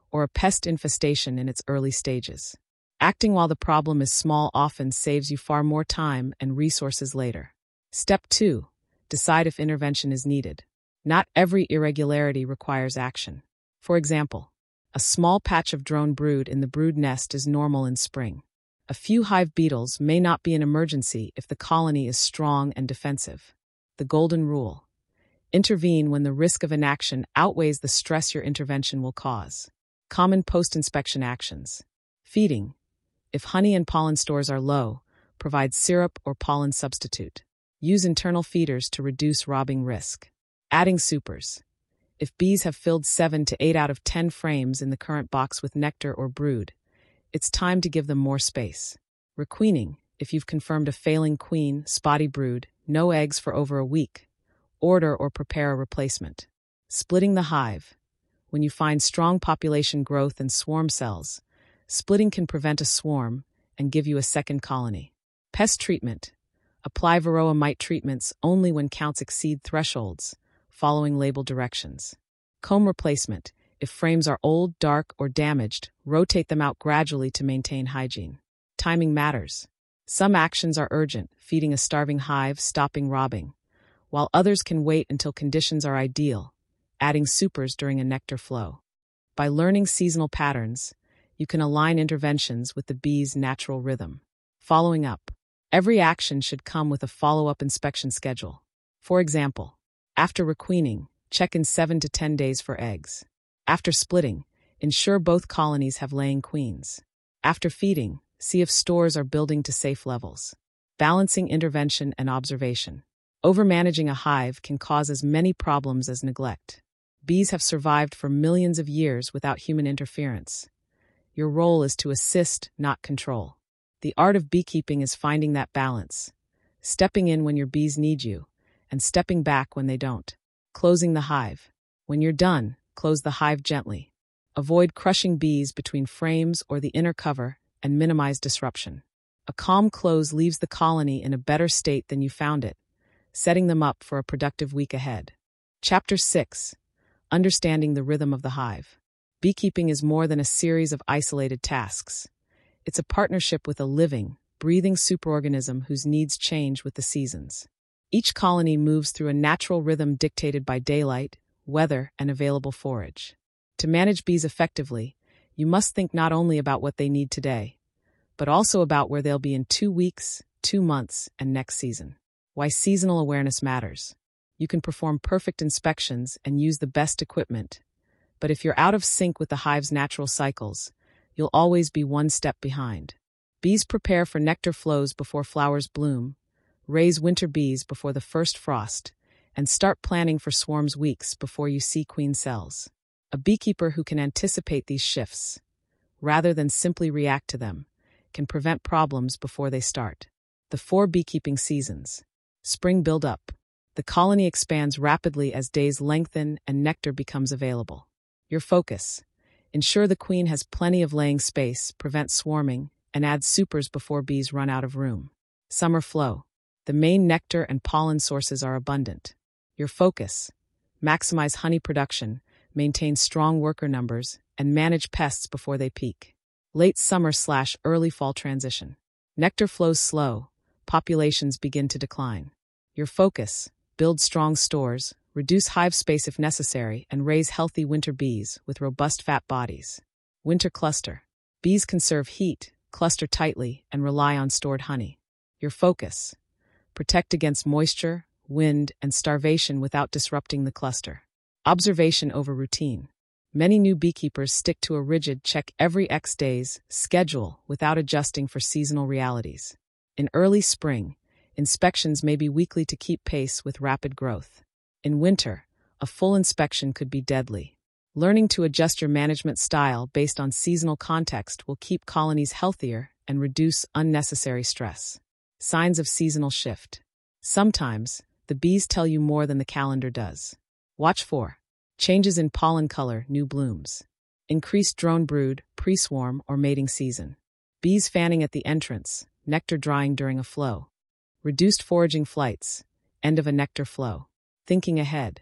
A: or a pest infestation in its early stages. Acting while the problem is small often saves you far more time and resources later. Step 2. Decide if intervention is needed. Not every irregularity requires action. For example, a small patch of drone brood in the brood nest is normal in spring. A few hive beetles may not be an emergency if the colony is strong and defensive. The golden rule: intervene when the risk of inaction outweighs the stress your intervention will cause. Common post-inspection actions. Feeding. If honey and pollen stores are low, provide syrup or pollen substitute. Use internal feeders to reduce robbing risk. Adding supers. If bees have filled 7 to 8 out of 10 frames in the current box with nectar or brood, it's time to give them more space. Requeening. If you've confirmed a failing queen, spotty brood, no eggs for over a week, order or prepare a replacement. Splitting the hive. When you find strong population growth and swarm cells, splitting can prevent a swarm and give you a second colony. Pest treatment. Apply varroa mite treatments only when counts exceed thresholds, following label directions. Comb replacement. If frames are old, dark, or damaged, rotate them out gradually to maintain hygiene. Timing matters. Some actions are urgent, feeding a starving hive, stopping robbing, while others can wait until conditions are ideal, adding supers during a nectar flow. By learning seasonal patterns, you can align interventions with the bee's natural rhythm. Following up. Every action should come with a follow-up inspection schedule. For example, after requeening, check in 7 to 10 days for eggs. After splitting, ensure both colonies have laying queens. After feeding, see if stores are building to safe levels. Balancing intervention and observation. Overmanaging a hive can cause as many problems as neglect. Bees have survived for millions of years without human interference. Your role is to assist, not control. The art of beekeeping is finding that balance, stepping in when your bees need you, and stepping back when they don't. Closing the hive. When you're done, close the hive gently. Avoid crushing bees between frames or the inner cover and minimize disruption. A calm close leaves the colony in a better state than you found it, setting them up for a productive week ahead. Chapter 6. Understanding the rhythm of the hive. Beekeeping is more than a series of isolated tasks. It's a partnership with a living, breathing superorganism whose needs change with the seasons. Each colony moves through a natural rhythm dictated by daylight, weather, and available forage. To manage bees effectively, you must think not only about what they need today, but also about where they'll be in 2 weeks, 2 months, and next season. Why seasonal awareness matters. You can perform perfect inspections and use the best equipment, but if you're out of sync with the hive's natural cycles, you'll always be one step behind. Bees prepare for nectar flows before flowers bloom, raise winter bees before the first frost, and start planning for swarms weeks before you see queen cells. A beekeeper who can anticipate these shifts, rather than simply react to them, can prevent problems before they start. The 4 beekeeping seasons. Spring buildup. The colony expands rapidly as days lengthen and nectar becomes available. Your focus. Ensure the queen has plenty of laying space, prevent swarming, and add supers before bees run out of room. Summer flow. The main nectar and pollen sources are abundant. Your focus. Maximize honey production, maintain strong worker numbers, and manage pests before they peak. Late summer/early fall transition. Nectar flows slow, populations begin to decline. Your focus. Build strong stores, reduce hive space if necessary, and raise healthy winter bees with robust fat bodies. Winter cluster. Bees conserve heat, cluster tightly, and rely on stored honey. Your focus. Protect against moisture, wind, and starvation without disrupting the cluster. Observation over routine. Many new beekeepers stick to a rigid check every X days schedule without adjusting for seasonal realities. In early spring, inspections may be weekly to keep pace with rapid growth. In winter, a full inspection could be deadly. Learning to adjust your management style based on seasonal context will keep colonies healthier and reduce unnecessary stress. Signs of seasonal shift. Sometimes, the bees tell you more than the calendar does. Watch for changes in pollen color, new blooms, increased drone brood, pre-swarm, or mating season, bees fanning at the entrance, nectar drying during a flow, reduced foraging flights, end of a nectar flow. Thinking ahead.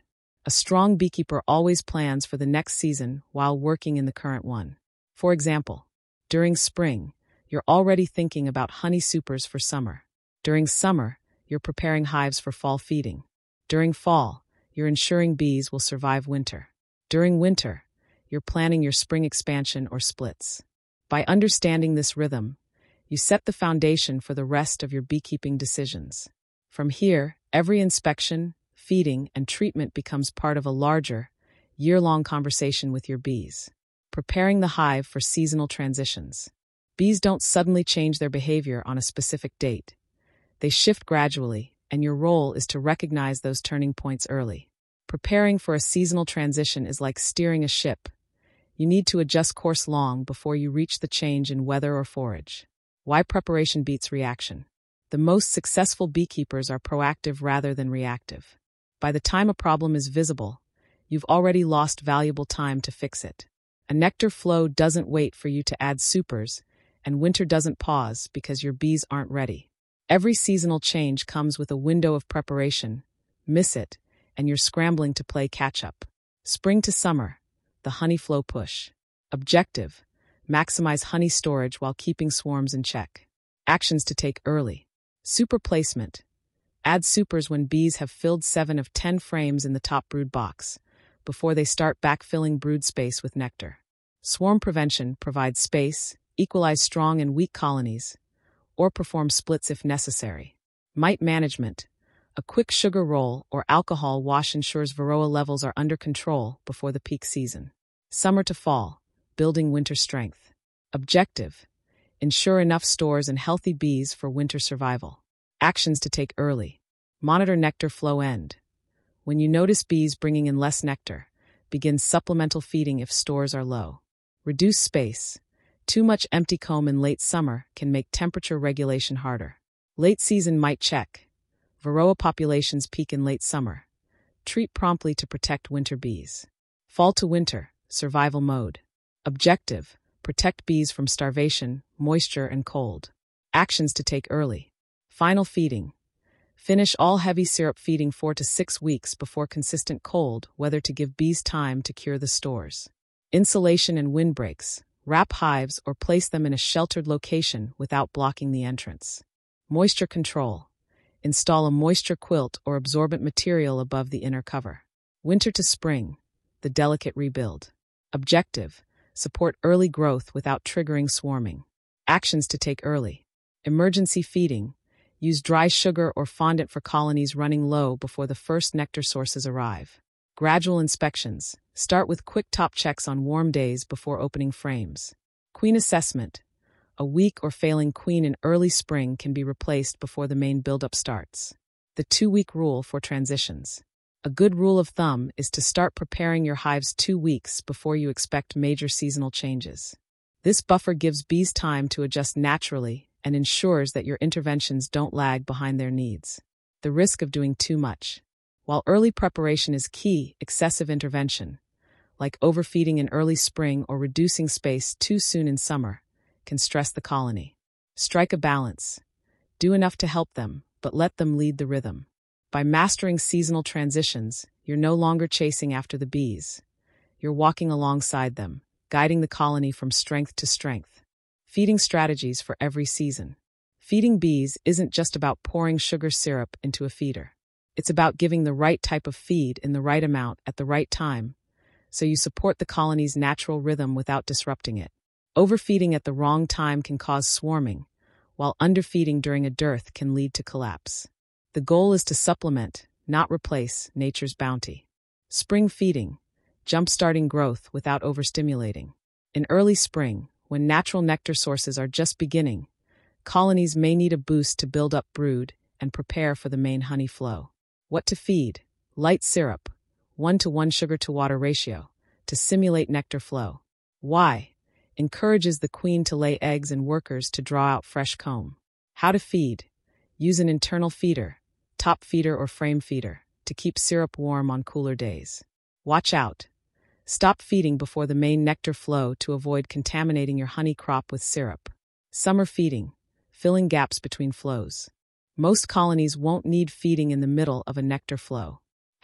A: A strong beekeeper always plans for the next season while working in the current one. For example, during spring, you're already thinking about honey supers for summer. During summer, you're preparing hives for fall feeding. During fall, you're ensuring bees will survive winter. During winter, you're planning your spring expansion or splits. By understanding this rhythm, you set the foundation for the rest of your beekeeping decisions. From here, every inspection, feeding, and treatment becomes part of a larger, year-long conversation with your bees. Preparing the hive for seasonal transitions. Bees don't suddenly change their behavior on a specific date. They shift gradually, and your role is to recognize those turning points early. Preparing for a seasonal transition is like steering a ship. You need to adjust course long before you reach the change in weather or forage. Why preparation beats reaction? The most successful beekeepers are proactive rather than reactive. By the time a problem is visible, you've already lost valuable time to fix it. A nectar flow doesn't wait for you to add supers, and winter doesn't pause because your bees aren't ready. Every seasonal change comes with a window of preparation. Miss it, and you're scrambling to play catch-up. Spring to summer, the honey flow push. Objective: maximize honey storage while keeping swarms in check. Actions to take early. Super placement. Add supers when bees have filled 7 of 10 frames in the top brood box, before they start backfilling brood space with nectar. Swarm prevention: provide space, equalize strong and weak colonies, or perform splits if necessary. Mite management. A quick sugar roll or alcohol wash ensures Varroa levels are under control before the peak season. Summer to fall, building winter strength. Objective: ensure enough stores and healthy bees for winter survival. Actions to take early. Monitor nectar flow end. When you notice bees bringing in less nectar, begin supplemental feeding if stores are low. Reduce space. Too much empty comb in late summer can make temperature regulation harder. Late season mite check. Varroa populations peak in late summer. Treat promptly to protect winter bees. Fall to winter, survival mode. Objective: protect bees from starvation, moisture, and cold. Actions to take early. Final feeding. Finish all heavy syrup feeding 4 to 6 weeks before consistent cold weather to give bees time to cure the stores. Insulation and windbreaks. Wrap hives or place them in a sheltered location without blocking the entrance. Moisture control. Install a moisture quilt or absorbent material above the inner cover. Winter to spring, the delicate rebuild. Objective: support early growth without triggering swarming. Actions to take early. Emergency feeding. Use dry sugar or fondant for colonies running low before the first nectar sources arrive. Gradual inspections. Start with quick top checks on warm days before opening frames. Queen assessment. A weak or failing queen in early spring can be replaced before the main buildup starts. The 2-week rule for transitions. A good rule of thumb is to start preparing your hives 2 weeks before you expect major seasonal changes. This buffer gives bees time to adjust naturally and ensures that your interventions don't lag behind their needs. The risk of doing too much. While early preparation is key, excessive intervention, like overfeeding in early spring or reducing space too soon in summer, can stress the colony. Strike a balance. Do enough to help them, but let them lead the rhythm. By mastering seasonal transitions, you're no longer chasing after the bees. You're walking alongside them, guiding the colony from strength to strength. Feeding strategies for every season. Feeding bees isn't just about pouring sugar syrup into a feeder. It's about giving the right type of feed in the right amount at the right time, so you support the colony's natural rhythm without disrupting it. Overfeeding at the wrong time can cause swarming, while underfeeding during a dearth can lead to collapse. The goal is to supplement, not replace, nature's bounty. Spring feeding. Jump-starting growth without overstimulating. In early spring, when natural nectar sources are just beginning, colonies may need a boost to build up brood and prepare for the main honey flow. What to feed? Light syrup, 1-to-1 sugar-to-water ratio, to simulate nectar flow. Why? Encourages the queen to lay eggs and workers to draw out fresh comb. How to feed? Use an internal feeder, top feeder or frame feeder, to keep syrup warm on cooler days. Watch out. Stop feeding before the main nectar flow to avoid contaminating your honey crop with syrup. Summer feeding, filling gaps between flows. Most colonies won't need feeding in the middle of a nectar flow.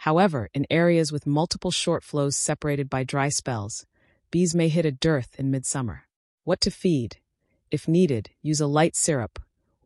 A: However, in areas with multiple short flows separated by dry spells, bees may hit a dearth in midsummer. What to feed? If needed, use a light syrup,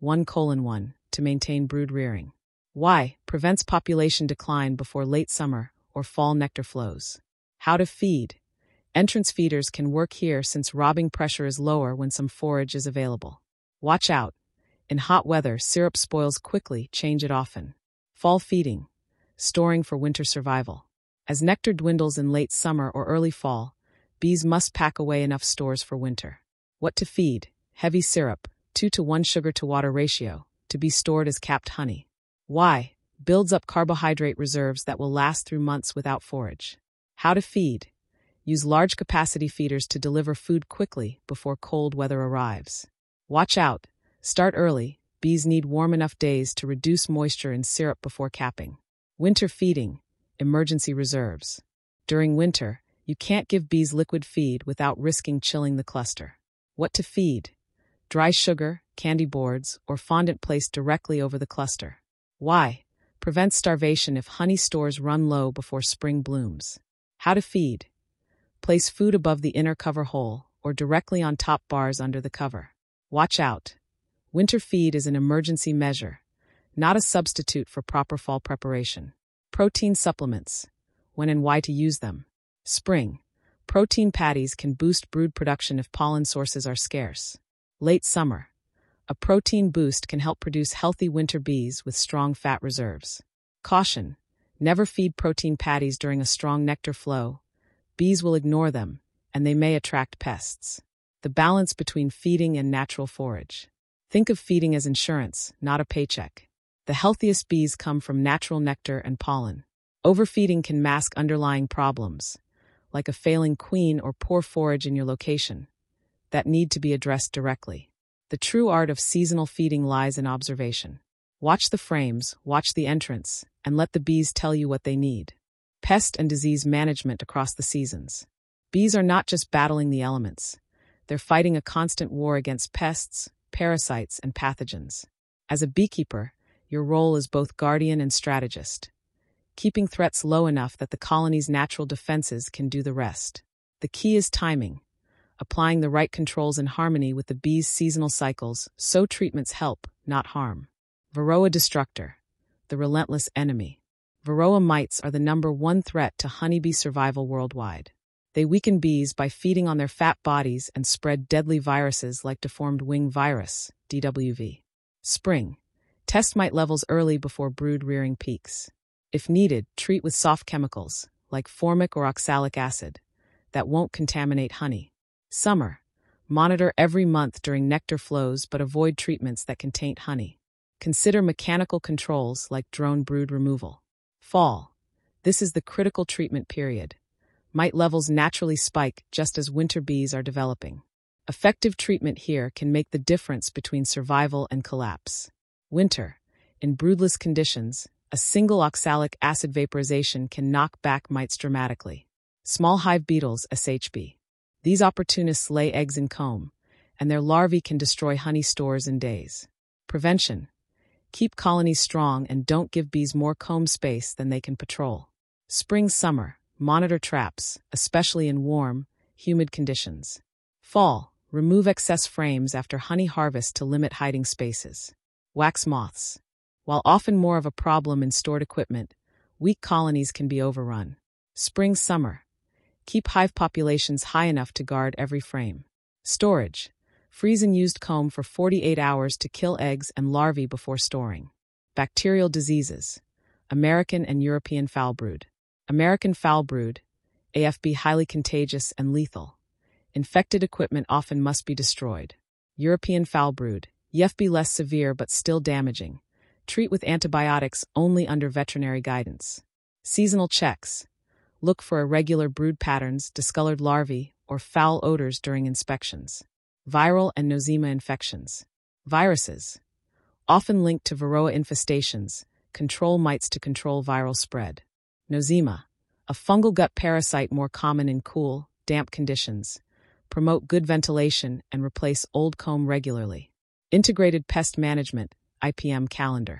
A: 1:1, to maintain brood rearing. Why? Prevents population decline before late summer or fall nectar flows. How to feed? Entrance feeders can work here since robbing pressure is lower when some forage is available. Watch out. In hot weather, syrup spoils quickly, change it often. Fall feeding. Storing for winter survival. As nectar dwindles in late summer or early fall, bees must pack away enough stores for winter. What to feed? Heavy syrup, 2:1 sugar to water ratio, to be stored as capped honey. Why? Builds up carbohydrate reserves that will last through months without forage. How to feed? Use large capacity feeders to deliver food quickly before cold weather arrives. Watch out. Start early. Bees need warm enough days to reduce moisture in syrup before capping. Winter feeding. Emergency reserves. During winter, you can't give bees liquid feed without risking chilling the cluster. What to feed? Dry sugar, candy boards, or fondant placed directly over the cluster. Why? Prevents starvation if honey stores run low before spring blooms. How to feed? Place food above the inner cover hole or directly on top bars under the cover. Watch out. Winter feed is an emergency measure, not a substitute for proper fall preparation. Protein supplements. When and why to use them. Spring. Protein patties can boost brood production if pollen sources are scarce. Late summer. A protein boost can help produce healthy winter bees with strong fat reserves. Caution. Never feed protein patties during a strong nectar flow. Bees will ignore them, and they may attract pests. The balance between feeding and natural forage. Think of feeding as insurance, not a paycheck. The healthiest bees come from natural nectar and pollen. Overfeeding can mask underlying problems, like a failing queen or poor forage in your location, that need to be addressed directly. The true art of seasonal feeding lies in observation. Watch the frames, watch the entrance, and let the bees tell you what they need. Pest and disease management across the seasons. Bees are not just battling the elements. They're fighting a constant war against pests, parasites, and pathogens. As a beekeeper, your role is both guardian and strategist, keeping threats low enough that the colony's natural defenses can do the rest. The key is timing, applying the right controls in harmony with the bees' seasonal cycles so treatments help, not harm. Varroa destructor, the relentless enemy. Varroa mites are the #1 threat to honeybee survival worldwide. They weaken bees by feeding on their fat bodies and spread deadly viruses like deformed wing virus, DWV. Spring. Test mite levels early before brood rearing peaks. If needed, treat with soft chemicals, like formic or oxalic acid, that won't contaminate honey. Summer. Monitor every month during nectar flows but avoid treatments that can taint honey. Consider mechanical controls like drone brood removal. Fall. This is the critical treatment period. Mite levels naturally spike just as winter bees are developing. Effective treatment here can make the difference between survival and collapse. Winter. In broodless conditions, a single oxalic acid vaporization can knock back mites dramatically. Small hive beetles, SHB. These opportunists lay eggs in comb, and their larvae can destroy honey stores in days. Prevention. Keep colonies strong and don't give bees more comb space than they can patrol. Spring-summer. Monitor traps, especially in warm, humid conditions. Fall. Remove excess frames after honey harvest to limit hiding spaces. Wax moths. While often more of a problem in stored equipment, weak colonies can be overrun. Spring-summer. Keep hive populations high enough to guard every frame. Storage. Freeze and used comb for 48 hours to kill eggs and larvae before storing. Bacterial diseases. American and European foul brood. American foul brood, AFB, highly contagious and lethal. Infected equipment often must be destroyed. European foul brood, EFB, less severe but still damaging. Treat with antibiotics only under veterinary guidance. Seasonal checks. Look for irregular brood patterns, discolored larvae, or foul odors during inspections. Viral and nosema infections. Viruses. Often linked to Varroa infestations, control mites to control viral spread. Nosema, a fungal gut parasite more common in cool, damp conditions. Promote good ventilation and replace old comb regularly. Integrated Pest Management, IPM calendar.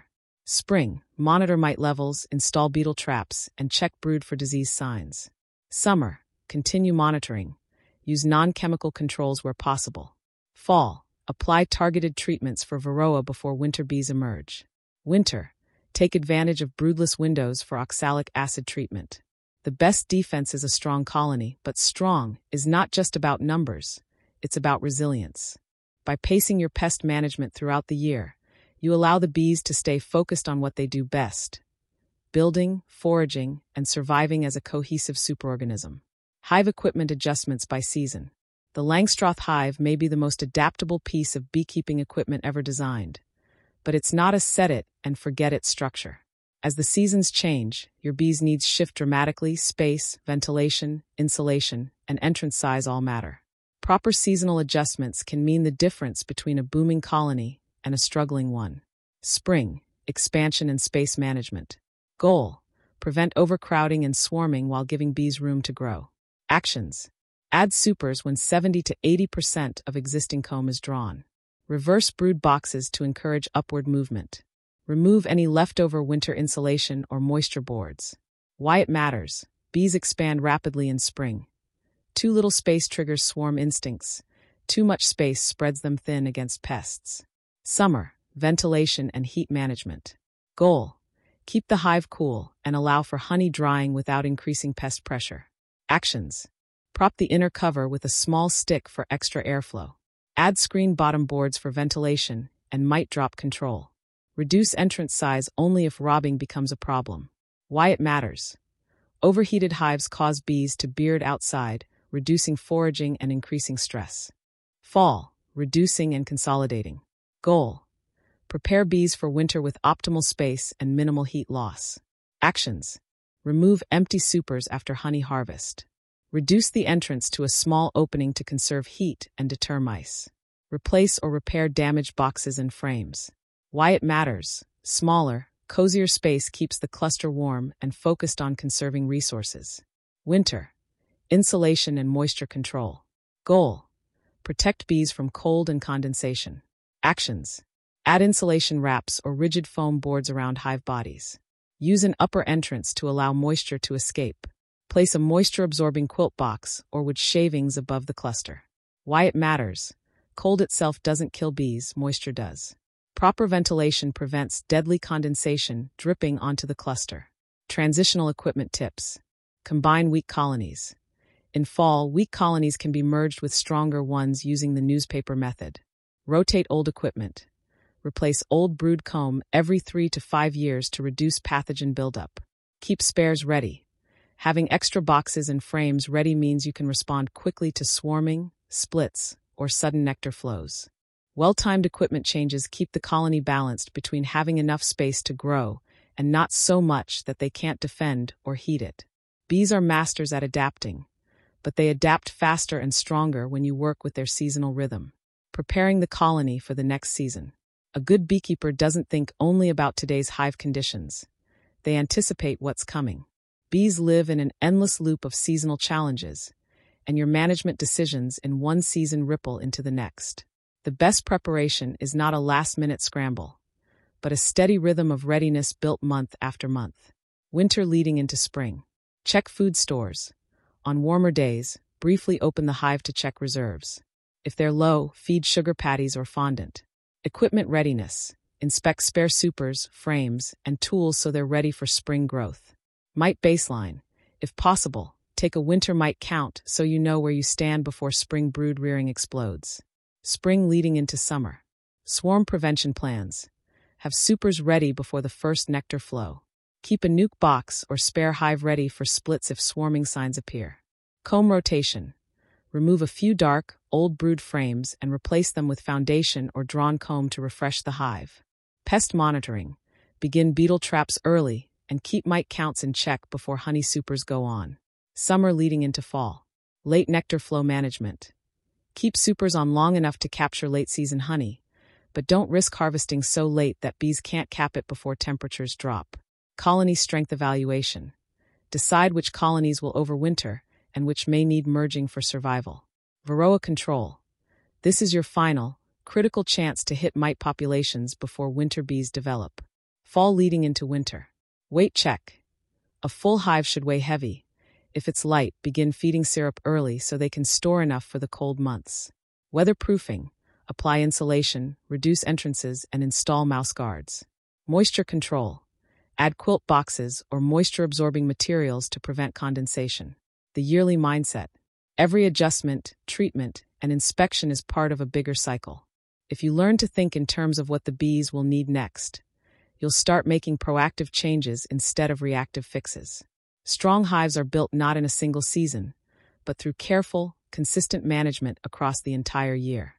A: Spring, monitor mite levels, install beetle traps, and check brood for disease signs. Summer, continue monitoring. Use non-chemical controls where possible. Fall, apply targeted treatments for varroa before winter bees emerge. Winter, take advantage of broodless windows for oxalic acid treatment. The best defense is a strong colony, but strong is not just about numbers, it's about resilience. By pacing your pest management throughout the year, you allow the bees to stay focused on what they do best: building, foraging, and surviving as a cohesive superorganism. Hive equipment adjustments by season. The Langstroth hive may be the most adaptable piece of beekeeping equipment ever designed, but it's not a set-it-and-forget-it structure. As the seasons change, your bees' needs shift dramatically. Space, ventilation, insulation, and entrance size all matter. Proper seasonal adjustments can mean the difference between a booming colony and a struggling one. Spring, expansion and space management. Goal, prevent overcrowding and swarming while giving bees room to grow. Actions, add supers when 70 to 80% of existing comb is drawn. Reverse brood boxes to encourage upward movement. Remove any leftover winter insulation or moisture boards. Why it matters. Bees expand rapidly in spring. Too little space triggers swarm instincts. Too much space spreads them thin against pests. Summer, ventilation and heat management. Goal, keep the hive cool and allow for honey drying without increasing pest pressure. Actions, prop the inner cover with a small stick for extra airflow. Add screen bottom boards for ventilation and mite drop control. Reduce entrance size only if robbing becomes a problem. Why it matters. Overheated hives cause bees to beard outside, reducing foraging and increasing stress. Fall, reducing and consolidating. Goal, prepare bees for winter with optimal space and minimal heat loss. Actions, remove empty supers after honey harvest. Reduce the entrance to a small opening to conserve heat and deter mice. Replace or repair damaged boxes and frames. Why it matters. Smaller, cozier space keeps the cluster warm and focused on conserving resources. Winter, insulation and moisture control. Goal, protect bees from cold and condensation. Actions, add insulation wraps or rigid foam boards around hive bodies. Use an upper entrance to allow moisture to escape. Place a moisture-absorbing quilt box or wood shavings above the cluster. Why it matters. Cold itself doesn't kill bees, moisture does. Proper ventilation prevents deadly condensation dripping onto the cluster. Transitional equipment tips. Combine weak colonies. In fall, weak colonies can be merged with stronger ones using the newspaper method. Rotate old equipment. Replace old brood comb every 3 to 5 years to reduce pathogen buildup. Keep spares ready. Having extra boxes and frames ready means you can respond quickly to swarming, splits, or sudden nectar flows. Well-timed equipment changes keep the colony balanced between having enough space to grow and not so much that they can't defend or heat it. Bees are masters at adapting, but they adapt faster and stronger when you work with their seasonal rhythm. Preparing the colony for the next season. A good beekeeper doesn't think only about today's hive conditions. They anticipate what's coming. Bees live in an endless loop of seasonal challenges, and your management decisions in one season ripple into the next. The best preparation is not a last-minute scramble, but a steady rhythm of readiness built month after month. Winter leading into spring. Check food stores. On warmer days, briefly open the hive to check reserves. If they're low, feed sugar patties or fondant. Equipment readiness. Inspect spare supers, frames, and tools so they're ready for spring growth. Mite baseline. If possible, take a winter mite count so you know where you stand before spring brood rearing explodes. Spring leading into summer. Swarm prevention plans. Have supers ready before the first nectar flow. Keep a nuke box or spare hive ready for splits if swarming signs appear. Comb rotation. Remove a few dark, old brood frames and replace them with foundation or drawn comb to refresh the hive. Pest monitoring. Begin beetle traps early and keep mite counts in check before honey supers go on. Summer leading into fall. Late nectar flow management. Keep supers on long enough to capture late-season honey, but don't risk harvesting so late that bees can't cap it before temperatures drop. Colony strength evaluation. Decide which colonies will overwinter and which may need merging for survival. Varroa control. This is your final, critical chance to hit mite populations before winter bees develop. Fall leading into winter. Weight check. A full hive should weigh heavy. If it's light, begin feeding syrup early so they can store enough for the cold months. Weatherproofing. Apply insulation, reduce entrances, and install mouse guards. Moisture control. Add quilt boxes or moisture-absorbing materials to prevent condensation. The yearly mindset. Every adjustment, treatment, and inspection is part of a bigger cycle. If you learn to think in terms of what the bees will need next, you'll start making proactive changes instead of reactive fixes. Strong hives are built not in a single season, but through careful, consistent management across the entire year.